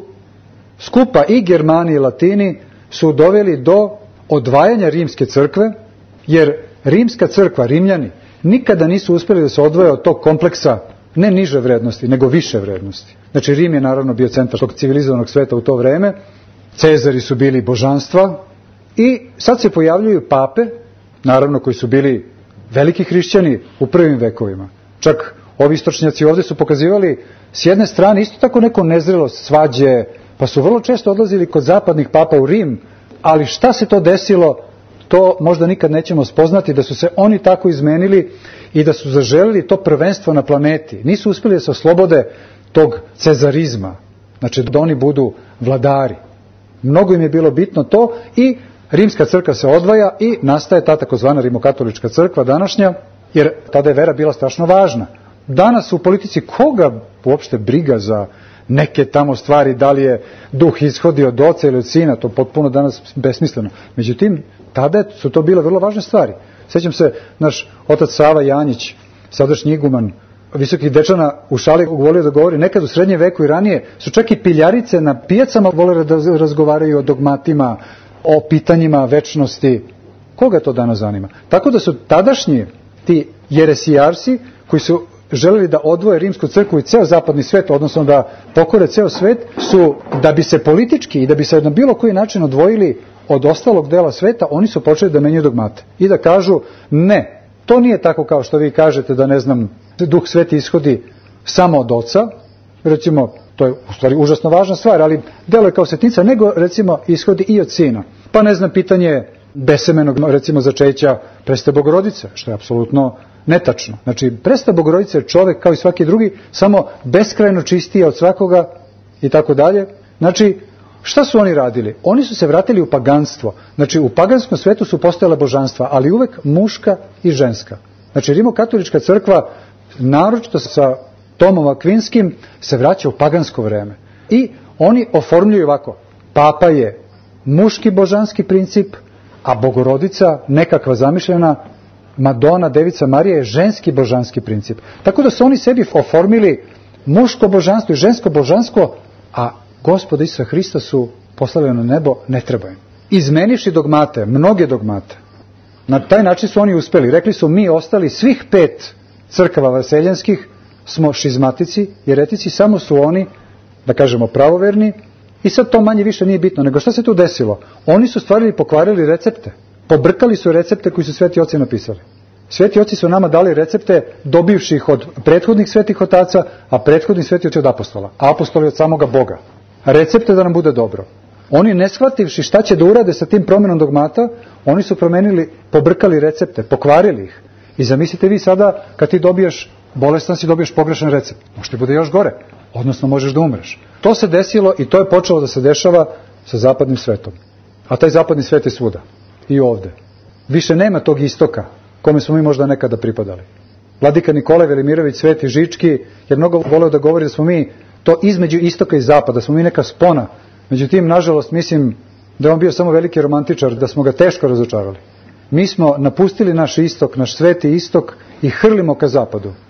S1: skupa i Germani i Latini su doveli do odvajanja rimske crkve, jer rimska crkva, Rimljani, nikada nisu uspjeli da se odvoje od tog kompleksa ne niže vrednosti, nego više vrednosti. Znači, Rim je naravno bio centar tog civilizovanog sveta u to vreme, Cezari su bili božanstva i sad se pojavljuju pape, naravno koji su bili veliki hrišćani u prvim vekovima. Čak ovi istočnjaci ovdje su pokazivali s jedne strane isto tako neko nezrelost, svađe, pa su vrlo često odlazili kod zapadnih papa u Rim, ali šta se to desilo, to možda nikad nećemo spoznati, da su se oni tako izmenili i da su zaželili to prvenstvo na planeti. Nisu uspjeli da se oslobode tog cezarizma, znači da oni budu vladari. Mnogo im je bilo bitno to i rimska crkva se odvaja i nastaje ta takozvana rimokatolička crkva današnja, jer tada je vera bila strašno važna. Danas u politici koga uopšte briga za neke tamo stvari, da li je duh ishodio od oca ili od sina, to potpuno danas besmisleno. Međutim, tada su to bile vrlo važne stvari. Sjećam se, naš otac Sava Janjić, sadašnji iguman Visokih Dečana, u šali volio da govori, nekad u srednjem veku i ranije su čak i piljarice na pijacama vole da razgovaraju o dogmatima, o pitanjima večnosti. Koga to danas zanima? Tako da su tadašnji ti jeresijarsi koji su želeli da odvoje rimsku crkvu i ceo zapadni svet, odnosno da pokore ceo svet, su, da bi se politički i da bi se na bilo koji način odvojili od ostalog dela sveta, oni su počeli da menjaju dogmate i da kažu ne, to nije tako kao što vi kažete da, ne znam, Duh Sveti ishodi samo od Oca, recimo, to je u stvari užasno važna stvar, ali deluje kao setnica, nego recimo ishodi i od Sina. Pa ne znam, pitanje besemenog, recimo, začeća Presvete Bogorodice, što je apsolutno netačno. Znači, Presveta Bogorodica je čovjek kao i svaki drugi, samo beskrajno čistija od svakoga i tako dalje. Znači, šta su oni radili? Oni su se vratili u paganstvo. Znači, u paganskom svetu su postojala božanstva, ali uvek muška i ženska. Znači, rimokatolička crkva, naročito sa Tomom Akvinskim, se vraća u pagansko vreme. I oni oformljuju ovako: papa je muški božanski princip, a Bogorodica, nekakva zamišljena Madonna, Devica Marija, je ženski božanski princip. Tako da su oni sebi oformili muško božanstvo i žensko božanstvo, a Gospoda Isusa Hrista su poslali na nebo, ne treba im. Izmenivši dogmate, mnoge dogmate, na taj način su oni uspeli. Rekli su, mi ostali svih 5 crkava vaseljenskih smo šizmatici, jeretici, samo su oni, da kažemo, pravoverni. I sad to manje više nije bitno, nego šta se tu desilo? Oni su stvarili i pokvarili recepte. Pobrkali su recepte koji su sveti oci napisali. Sveti oci su nama dali recepte dobivši ih od prethodnih svetih otaca, a prethodni sveti oci od apostola. A apostoli od samoga Boga. Recepte da nam bude dobro. Oni, ne shvativši šta će da urade sa tim promjenom dogmata, oni su promenili, pobrkali recepte, pokvarili ih. I zamislite vi sada, kad ti dobiješ bolestan si, dobiješ pogrešan recept. Može ti bude još gore, odnosno možeš da umreš. To se desilo i to je počelo da se dešava sa zapadnim svetom. A taj zapadni svet je svuda. I ovde. Više nema tog istoka kome smo mi možda nekada pripadali. Vladika Nikolaj Velimirović Sveti Žički je mnogo voleo da govori da smo mi to između istoka i zapada, da smo mi neka spona. Međutim, nažalost, mislim da je on bio samo veliki romantičar, da smo ga teško razočarali. Mi smo napustili naš istok, naš sveti istok i hrlimo ka zapadu.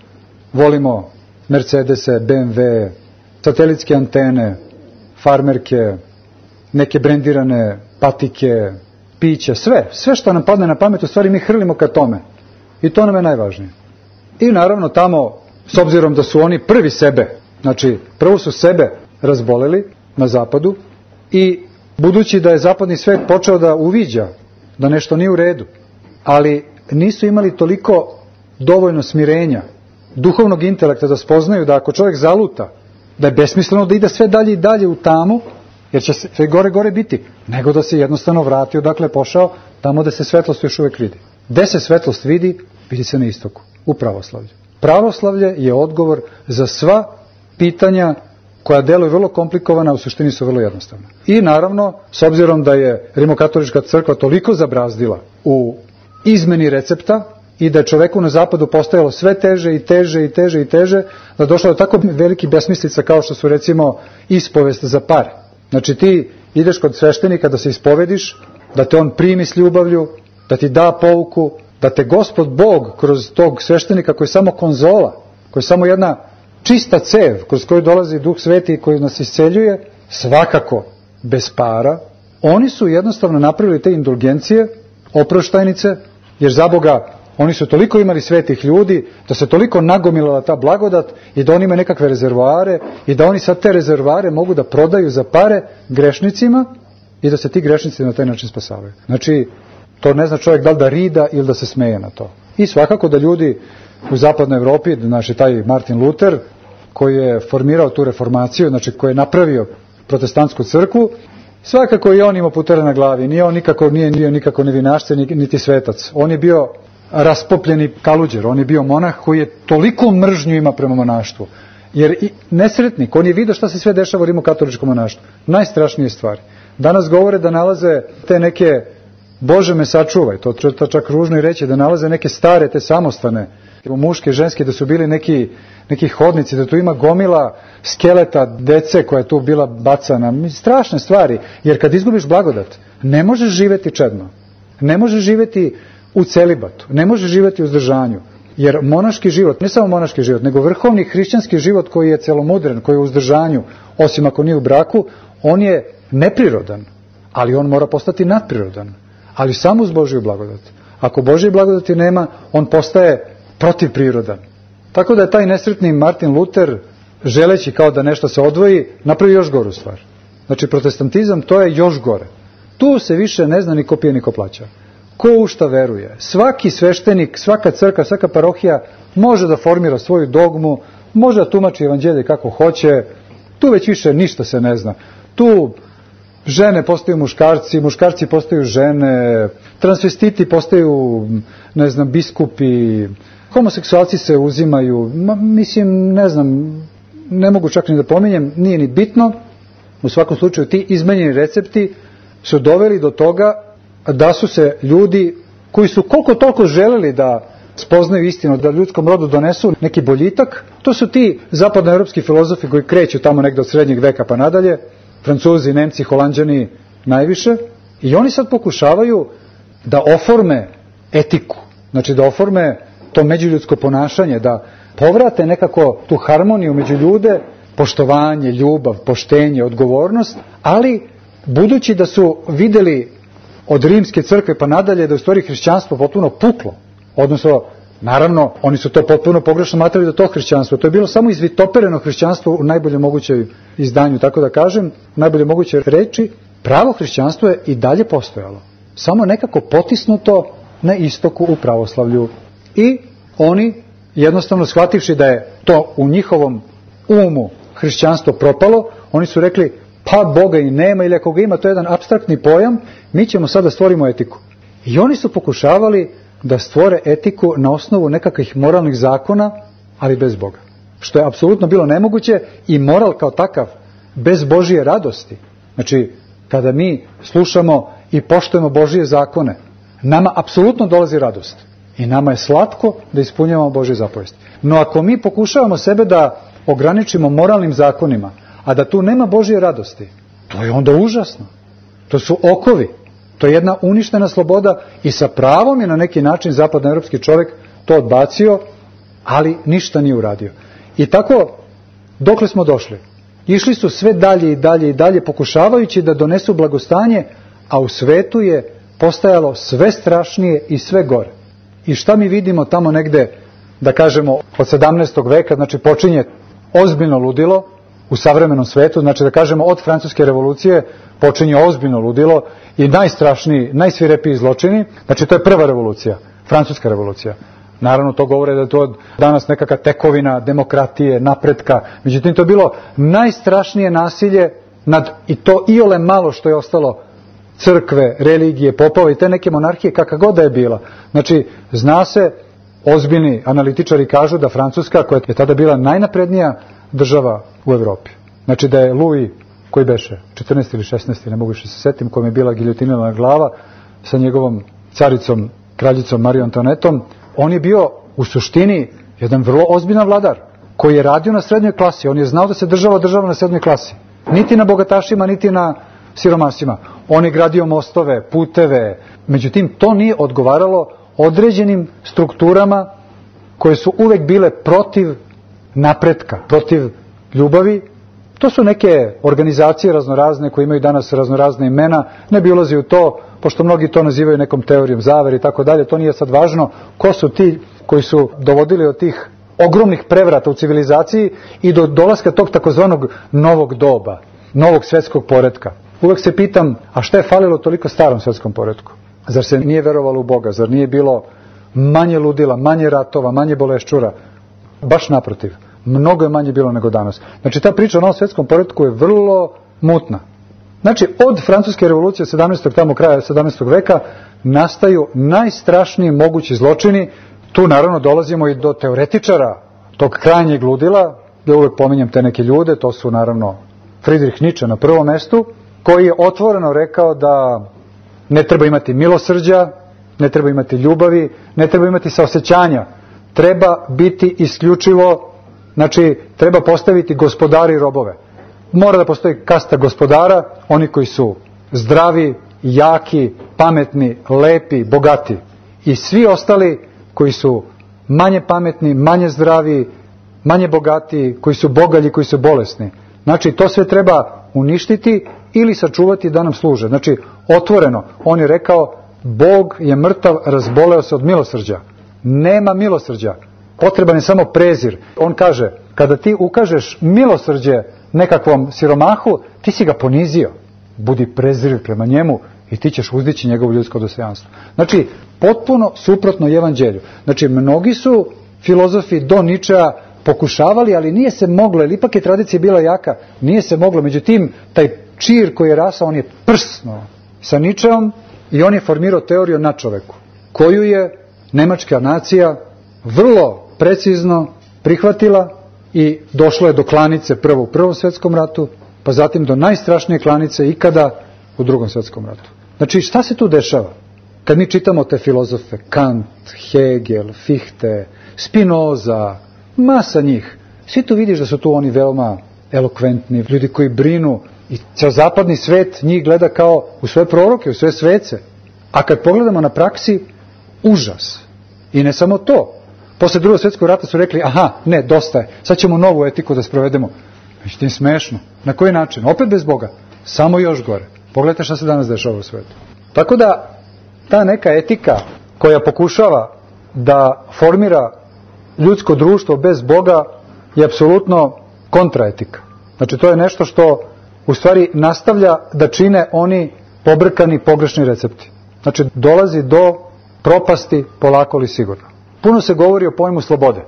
S1: volimo Mercedese, BMW, satelitske antene, farmerke, neke brendirane patike, piće, sve što nam padne na pamet, u stvari mi hrlimo ka tome. I to nam je najvažnije. I naravno tamo, s obzirom da su oni prvi sebe, znači prvo su sebe razboleli na zapadu i budući da je zapadni svet počeo da uviđa da nešto nije u redu, ali nisu imali toliko dovoljno smirenja, duhovnog intelekta da spoznaju da ako čovjek zaluta, da je besmisleno da ide sve dalje i dalje u tamu, jer će sve gore biti, nego da se jednostavno vrati odakle je pošao, tamo da se svetlost još uvijek vidi. Gde se svetlost vidi se na istoku, u pravoslavlju. Pravoslavlje je odgovor za sva pitanja koja deluju vrlo komplikovana, u suštini su vrlo jednostavna. I naravno, s obzirom da je Rimokatolička crkva toliko zabrazdila u izmeni recepta i da je čoveku na zapadu postajalo sve teže i teže, da je došlo do tako veliki besmislica kao što su recimo ispovest za pare. Znači ti ideš kod sveštenika da se ispovediš, da te on primi s ljubavlju, da ti da pouku, da te Gospod Bog kroz tog sveštenika koji je samo konzola, koji je samo jedna čista cev kroz koju dolazi Duh Sveti i koji nas isceljuje, svakako bez para. Oni su jednostavno napravili te indulgencije, oproštajnice, jer za Boga oni su toliko imali svetih ljudi, da se toliko nagomilala ta blagodat i da oni imaju nekakve rezervoare i da oni sad te rezervoare mogu da prodaju za pare grešnicima i da se ti grešnici na taj način spasavaju. Znači, to ne zna čovjek da li da rida ili da se smeje na to. I svakako da ljudi u zapadnoj Evropi, znači taj Martin Luther, koji je formirao tu reformaciju, znači koji je napravio protestantsku crkvu, svakako i on imao putere na glavi. Nije bio nikako ni vinašce, niti svetac. On je bio raspopljeni kaluđer, on je bio monah koji je toliko mržnju ima prema monaštvu. Jer i nesretnik, on je vidio šta se sve dešava u rimokatoličkom monaštvu. Najstrašnije stvari. Danas govore da nalaze te neke, Bože me sačuvaj, to čak ružno i reći, da nalaze neke stare, te samostane, muške i ženske, da su bili neki hodnici, da tu ima gomila skeleta dece koja je tu bila bacana. Strašne stvari, jer kad izgubiš blagodat, ne možeš živjeti čedno, ne možeš živjeti u celibatu, ne možeš živjeti u uzdržanju, jer monaški život, ne samo monaški život, nego vrhovni hrišćanski život koji je celomudren, koji je u uzdržanju, osim ako nije u braku, on je neprirodan, ali on mora postati nadprirodan, ali samo uz Božju blagodat. Ako Božje blagodati nema, on postaje protivprirodan. Tako da je taj nesretni Martin Luther, želeći kao da nešto se odvoji, napravi još goru stvar. Znači protestantizam, to je još gore. Tu se više ne zna ni ko pije ni ko plaća. Ko u šta veruje. Svaki sveštenik, svaka crkva, svaka parohija može da formira svoju dogmu, može da tumači evanđelje kako hoće, tu već više ništa se ne zna. Tu žene postaju muškarci, muškarci postaju žene, transvestiti postaju, biskupi, homoseksualci se uzimaju, ne mogu čak ni da pominjem, nije ni bitno. U svakom slučaju ti izmenjeni recepti su doveli do toga da su se ljudi koji su koliko toliko želeli da spoznaju istinu, da ljudskom rodu donesu neki boljitak, to su ti zapadnoevropski filozofi koji kreću tamo negde od srednjeg veka pa nadalje, Francuzi, Nemci, Holanđani najviše, i oni sad pokušavaju da oforme etiku, znači da oforme to međuljudsko ponašanje, da povrate nekako tu harmoniju među ljude, poštovanje, ljubav, poštenje, odgovornost, ali budući da su videli od rimske crkve pa nadalje da je u stvari hrišćanstvo potpuno puklo, odnosno, naravno, oni su to potpuno pogrešno smatrali da to hrišćanstvo, to je bilo samo izvitopereno hrišćanstvo u najbolje mogućoj izdanju, tako da kažem, u najbolje mogućoj reči, pravo hrišćanstvo je i dalje postojalo, samo nekako potisnuto na istoku u pravoslavlju. I oni, jednostavno shvativši da je to u njihovom umu hrišćanstvo propalo, oni su rekli, pa Boga i nema, ili ako ga ima, to je jedan apstraktni pojam, mi ćemo sad da stvorimo etiku. I oni su pokušavali da stvore etiku na osnovu nekakvih moralnih zakona, ali bez Boga. Što je apsolutno bilo nemoguće, i moral kao takav, bez Božije radosti. Znači, kada mi slušamo i poštujemo Božije zakone, nama apsolutno dolazi radost. I nama je slatko da ispunjavamo Božje zapovesti. No ako mi pokušavamo sebe da ograničimo moralnim zakonima, a da tu nema Božje radosti, to je onda užasno. To su okovi. To je jedna uništena sloboda i sa pravom je na neki način zapadnoevropski čovjek to odbacio, ali ništa nije uradio. I tako, dokle smo došli? Išli su sve dalje i dalje i dalje, pokušavajući da donesu blagostanje, a u svetu je postajalo sve strašnije i sve gore. I šta mi vidimo tamo negde, da kažemo, od 17. veka, znači počinje ozbiljno ludilo u savremenom svetu, znači da kažemo od Francuske revolucije počinje ozbiljno ludilo i najstrašniji, najsvirepiji zločini, znači to je prva revolucija, Francuska revolucija. Naravno, to govore da je to danas nekakva tekovina demokratije, napretka, međutim to je bilo najstrašnije nasilje nad, i to iole malo što je ostalo, crkve, religije, popova i te neke monarhije, kakva god da je bila. Znači, zna se, ozbiljni analitičari kažu da Francuska, koja je tada bila najnaprednija država u Evropi, znači da je Louis, koji beše, 14. ili 16. ne mogu više se setim, kojom je bila giljotinirana glava sa njegovom caricom, kraljicom Marijom Antoanetom, on je bio u suštini jedan vrlo ozbiljan vladar, koji je radio na srednjoj klasi. On je znao da se država održava na srednjoj klasi. Niti na bogatašima, niti na siromasima. On je gradio mostove, puteve. Međutim, to nije odgovaralo određenim strukturama koje su uvek bile protiv napretka, protiv ljubavi. To su neke organizacije raznorazne koje imaju danas raznorazne imena. Ne bi ulazi u to, pošto mnogi to nazivaju nekom teorijom zavere i tako dalje. To nije sad važno. Ko su ti koji su dovodili od tih ogromnih prevrata u civilizaciji i do dolaska tog takozvanog novog doba, novog svjetskog poretka. Uvek se pitam, a šta je falilo toliko starom svjetskom poretku? Zar se nije verovalo u Boga? Zar nije bilo manje ludila, manje ratova, manje boleščura? Baš naprotiv. Mnogo je manje bilo nego danas. Znači, ta priča o novom svjetskom poretku je vrlo mutna. Znači, od Francuske revolucije 17. tamo kraja 17. veka nastaju najstrašniji mogući zločini. Tu naravno dolazimo i do teoretičara tog krajnjeg ludila. Ja uvek pominjem te neke ljude, to su naravno Friedrich Nietzsche na prvom mestu, koji je otvoreno rekao da ne treba imati milosrđa, ne treba imati ljubavi, ne treba imati saosećanja. Treba biti isključivo, znači treba postaviti gospodari i robove. Mora da postoji kasta gospodara, oni koji su zdravi, jaki, pametni, lepi, bogati. I svi ostali koji su manje pametni, manje zdravi, manje bogati, koji su bogalji, koji su bolesni. Znači, to sve treba uništiti ili sačuvati da nam služe. Znači, otvoreno, on je rekao, Bog je mrtav, razboleo se od milosrđa. Nema milosrđa. Potreban je samo prezir. On kaže, kada ti ukažeš milosrđe nekakvom siromahu, ti si ga ponizio. Budi prezir prema njemu i ti ćeš uzdići njegovo ljudsko dostojanstvo. Znači, potpuno suprotno evanđelju. Znači, mnogi su filozofi do Ničea pokušavali, ali nije se moglo, jer ipak je tradicija bila jaka, nije se moglo. Međutim, taj čir koji je rasao, on je prsnuo sa Ničeom i on je formirao teoriju o nadčoveku, koju je nemačka nacija vrlo precizno prihvatila i došlo je do klanice prvo u Prvom svjetskom ratu, pa zatim do najstrašnije klanice ikada u Drugom svjetskom ratu. Znači, šta se tu dešava? Kad mi čitamo te filozofe, Kant, Hegel, Fichte, Spinoza, masa njih, svi tu vidiš da su tu oni veoma elokventni, ljudi koji brinu i ceo zapadni svet njih gleda kao u svoje proroke, u svoje svece. A kad pogledamo na praksi, užas. I ne samo to. Posle Drugog svjetskog rata su rekli, aha, ne, dosta je, sad ćemo novu etiku da sprovedemo. Međutim, smešno. Na koji način? Opet bez Boga. Samo još gore. Pogledajte šta se danas dešava u svetu. Tako da, ta neka etika koja pokušava da formira ljudsko društvo bez Boga je apsolutno kontraetika. Znači, to je nešto što u stvari nastavlja da čine oni pobrkani, pogrešni recepti. Znači, dolazi do propasti polako ali sigurno. Puno se govori o pojmu slobode.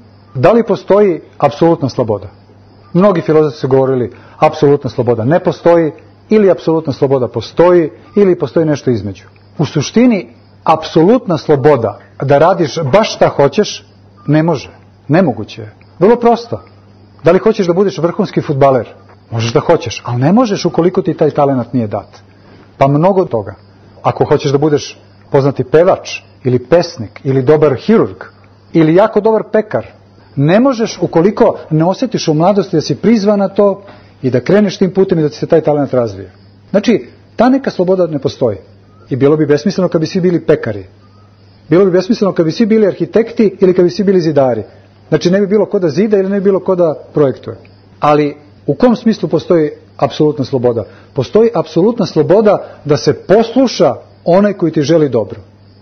S1: Da li postoji apsolutna sloboda? Mnogi filozofi su govorili apsolutna sloboda ne postoji, ili apsolutna sloboda postoji, ili postoji nešto između. U suštini, apsolutna sloboda da radiš baš šta hoćeš, ne može. Nemoguće je. Vrlo prosto. Da li hoćeš da budeš vrhunski fudbaler? Možeš da hoćeš, ali ne možeš ukoliko ti taj talenat nije dat. Pa mnogo toga. Ako hoćeš da budeš poznati pevač, ili pesnik, ili dobar hirurg, ili jako dobar pekar, ne možeš ukoliko ne osjetiš u mladosti da si prizvan na to i da kreneš tim putem i da ti se taj talent razvije. Znači, ta neka sloboda ne postoji. I bilo bi besmisleno kad bi svi bili pekari. Bilo bi besmisleno kad bi svi bili arhitekti ili kad bi svi bili zidari. Znači ne bi bilo ko da zida ili ne bi bilo ko da projektuje. Ali u kom smislu postoji apsolutna sloboda? Postoji apsolutna sloboda da se posluša onaj koji ti želi dobro.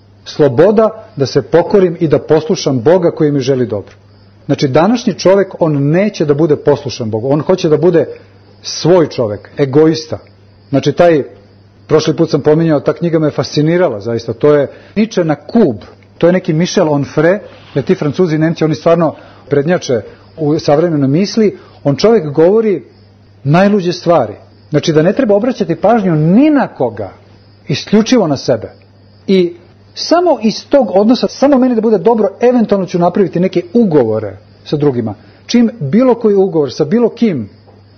S1: Sloboda da se pokorim i da poslušam Boga koji mi želi dobro. Znači današnji čovjek, on neće da bude poslušan Bogu, on hoće da bude svoj čovjek, egoista. Znači prošli put sam pominjao, ta knjiga me fascinirala zaista, to je Nietzsche na kub, to je neki Michel Onfray, jer ti Francuzi i Nemci, oni stvarno prednjače u savremenoj misli, on čovjek govori najluđe stvari. Znači da ne treba obraćati pažnju ni na koga, isključivo na sebe. I samo iz tog odnosa, samo meni da bude dobro, eventualno ću napraviti neke ugovore sa drugima. Čim bilo koji ugovor sa bilo kim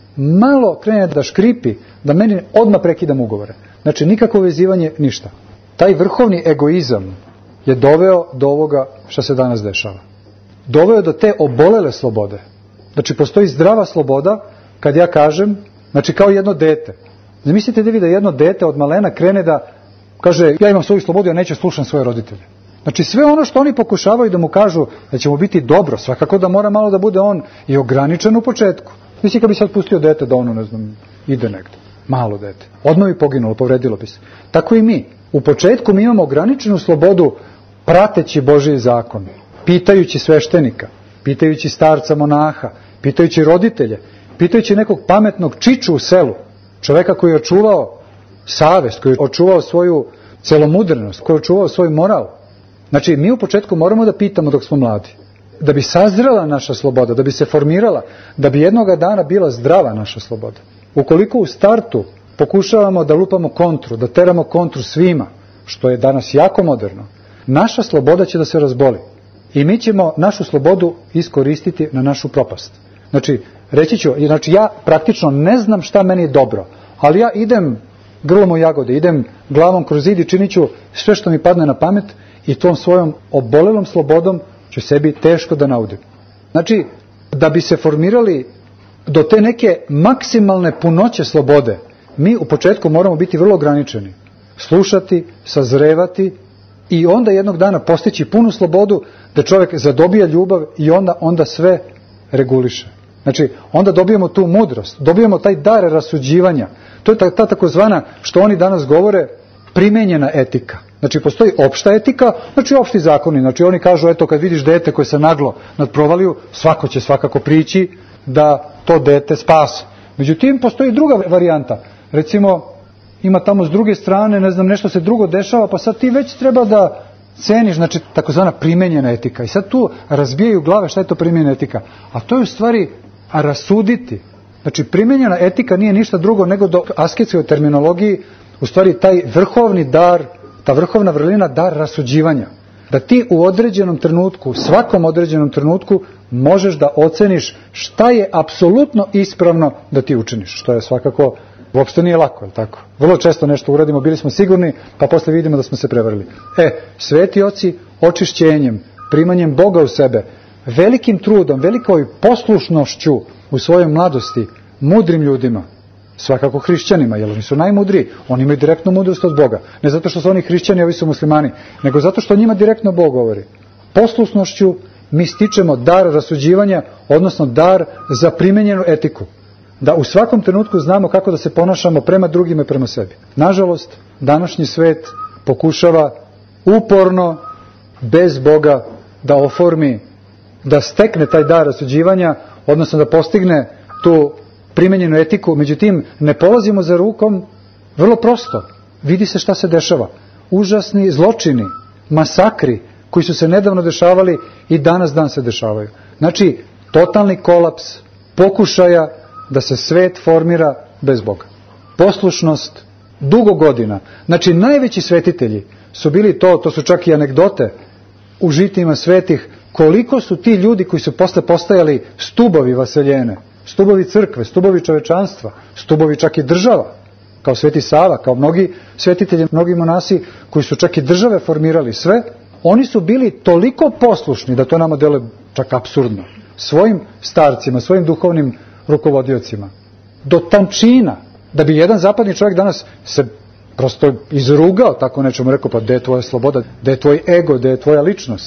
S1: malo krene da škripi, da meni odmah prekidam ugovore. Znači nikakvo vezivanje, ništa. Taj vrhovni egoizam je doveo do ovoga što se danas dešava. Doveo do te obolele slobode. Znači postoji zdrava sloboda kad ja kažem, znači kao jedno dete. Zamislite da vi da jedno dete od malena krene da kaže ja imam svoju slobodu, ja neću slušam svoje roditelje. Znači sve ono što oni pokušavaju da mu kažu da će mu biti dobro, svakako da mora malo da bude on i ograničen u početku. Mislim kad bi sad pustio dete da ono, ne znam, ide negde. Malo dete. Odmah bi poginulo, povredilo bi se. Tako i mi. U početku mi imamo ograničenu slobodu prateći Božji zakon, pitajući sveštenika, pitajući starca monaha, pitajući roditelje, pitajući nekog pametnog čiču u selu, čoveka koji je očuvao savest, koji je očuvao svoju celomudrenost, koji je očuvao svoj moral. Znači, mi u početku moramo da pitamo dok smo mladi. Da bi sazrela naša sloboda, da bi se formirala, da bi jednoga dana bila zdrava naša sloboda. Ukoliko u startu pokušavamo da lupamo kontru, da teramo kontru svima, što je danas jako moderno, naša sloboda će da se razboli. I mi ćemo našu slobodu iskoristiti na našu propast. Znači, reći ću, ja praktično ne znam šta meni je dobro, ali ja idem grlom u jagode, idem glavom kroz zid i činit ću sve što mi padne na pamet i tom svojom obolelom slobodom ću sebi teško da naudim. Znači, da bi se formirali do te neke maksimalne punoće slobode, mi u početku moramo biti vrlo ograničeni. Slušati, sazrevati i onda jednog dana postići punu slobodu da čovjek zadobija ljubav i onda sve reguliše. Znači, onda dobijemo tu mudrost, dobijemo taj dar rasuđivanja. To je ta takozvana, što oni danas govore, primenjena etika. Znači, postoji opšta etika, znači opšti zakoni. Znači, oni kažu, eto, kad vidiš dete koje se naglo nad provaliju, svako će svakako prići da to dete spase. Međutim, postoji druga varijanta. Recimo, ima tamo s druge strane, ne znam, nešto se drugo dešava, pa sad ti već treba da ceniš, znači, takozvana primenjena etika. I sad tu razbijaju glave šta je to primenjena etika. A to je u stvari rasuditi. Znači, primenjena etika nije ništa drugo nego do asketskoj terminologiji, u stvari taj vrhovni dar, ta vrhovna vrlina, dar rasuđivanja. Da ti u određenom trenutku, svakom određenom trenutku, možeš da oceniš šta je apsolutno ispravno da ti učiniš. Što je svakako, uopšte nije lako, je li tako? Vrlo često nešto uradimo, bili smo sigurni, pa posle vidimo da smo se prevarili. Sveti oci očišćenjem, primanjem Boga u sebe, velikim trudom, velikoj poslušnošću u svojoj mladosti, mudrim ljudima, svakako hrišćanima, jer oni su najmudriji, oni imaju direktnu mudrost od Boga. Ne zato što su oni hrišćani, a ovi su muslimani, nego zato što njima direktno Bog govori. Poslušnošću mi stičemo dar rasuđivanja, odnosno dar za primenjenu etiku. Da u svakom trenutku znamo kako da se ponašamo prema drugima i prema sebi. Nažalost, današnji svet pokušava uporno, bez Boga, da oformi, da stekne taj dar rasuđivanja, odnosno da postigne tu primenjenu etiku, međutim ne polazimo za rukom, vrlo prosto, vidi se šta se dešava. Užasni zločini, masakri koji su se nedavno dešavali i danas dan se dešavaju. Znači, totalni kolaps pokušaja da se svet formira bez Boga. Poslušnost dugo godina. Znači, najveći svetitelji su bili to su čak i anegdote u žitijima svetih, koliko su ti ljudi koji su posle postajali stubovi vaseljene, stubovi crkve, stubovi čovečanstva, stubovi čak i država, kao Sveti Sava, kao mnogi svetitelji, mnogi monasi koji su čak i države formirali sve, oni su bili toliko poslušni da to nama deluje čak apsurdno. Svojim starcima, svojim duhovnim rukovodiocima. Do tančina, da bi jedan zapadni čovjek danas se prosto izrugao tako nečemu, rekao, pa gde je tvoja sloboda, gde je tvoj ego, gde je tvoja ličnost.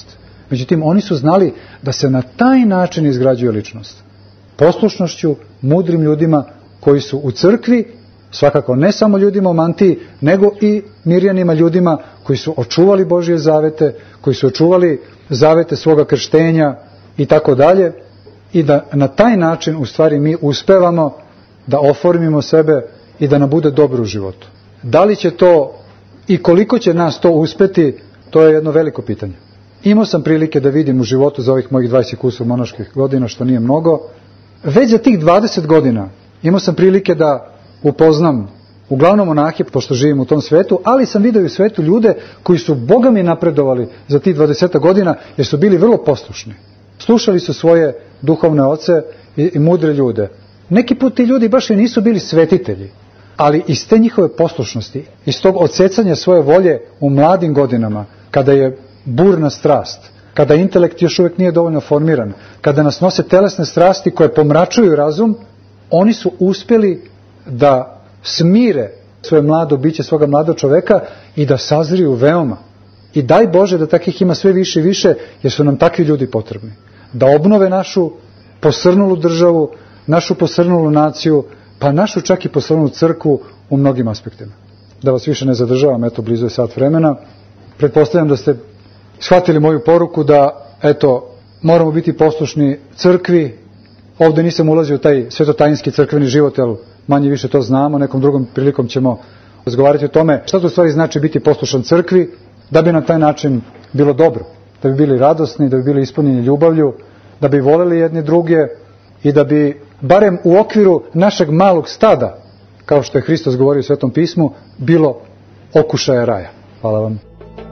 S1: Međutim, oni su znali da se na taj način izgrađuje ličnost. Poslušnošću mudrim ljudima koji su u crkvi, svakako ne samo ljudima u mantiji, nego i mirjanima ljudima koji su očuvali Božje zavete, koji su očuvali zavete svoga krštenja i tako dalje, i da na taj način u stvari mi uspevamo da oformimo sebe i da nam bude dobro u životu. Da li će to i koliko će nas to uspeti, to je jedno veliko pitanje. Imao sam prilike da vidim u životu za ovih mojih 20 kusur monaških godina, što nije mnogo. Već za tih 20 godina imao sam prilike da upoznam uglavnom monahe, pošto živim u tom svetu, ali sam vidio u svetu ljude koji su Boga mi napredovali za tih 20 godina, jer su bili vrlo poslušni. Slušali su svoje duhovne oce i mudre ljude. Neki put ti ljudi baš i nisu bili svetitelji, ali iz te njihove poslušnosti, iz tog odsecanja svoje volje u mladim godinama, kada je burna strast, kada intelekt još uvijek nije dovoljno formiran, kada nas nose telesne strasti koje pomračuju razum, oni su uspjeli da smire svoje mlado biće, svoga mladog čoveka i da sazriju veoma. I daj Bože da takvih ima sve više i više, jer su nam takvi ljudi potrebni. Da obnove našu posrnulu državu, našu posrnulu naciju, pa našu čak i posrnulu crkvu u mnogim aspektima. Da vas više ne zadržavam, eto, blizu je sat vremena. Pretpostavljam da ste shvatili moju poruku da, eto, moramo biti poslušni crkvi. Ovdje nisam ulazio u taj svetotajinski crkveni život, jer manje više to znamo, nekom drugom prilikom ćemo razgovarati o tome šta to u stvari znači biti poslušan crkvi, da bi na taj način bilo dobro, da bi bili radosni, da bi bili ispunjeni ljubavlju, da bi voleli jedni druge i da bi barem u okviru našeg malog stada, kao što je Hristos govorio u Svetom pismu, bilo okušaja raja. Hvala vam.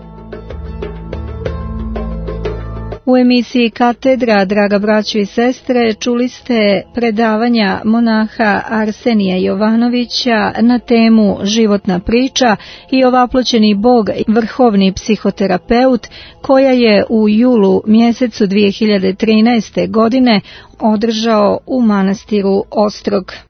S3: U emisiji Katedra, draga braćo i sestre, čuli ste predavanja monaha Arsenija Jovanovića na temu Životna priča i ovaploćeni Bog, vrhovni psihoterapeut, koja je u julu mjesecu 2013. godine održao u manastiru Ostrog.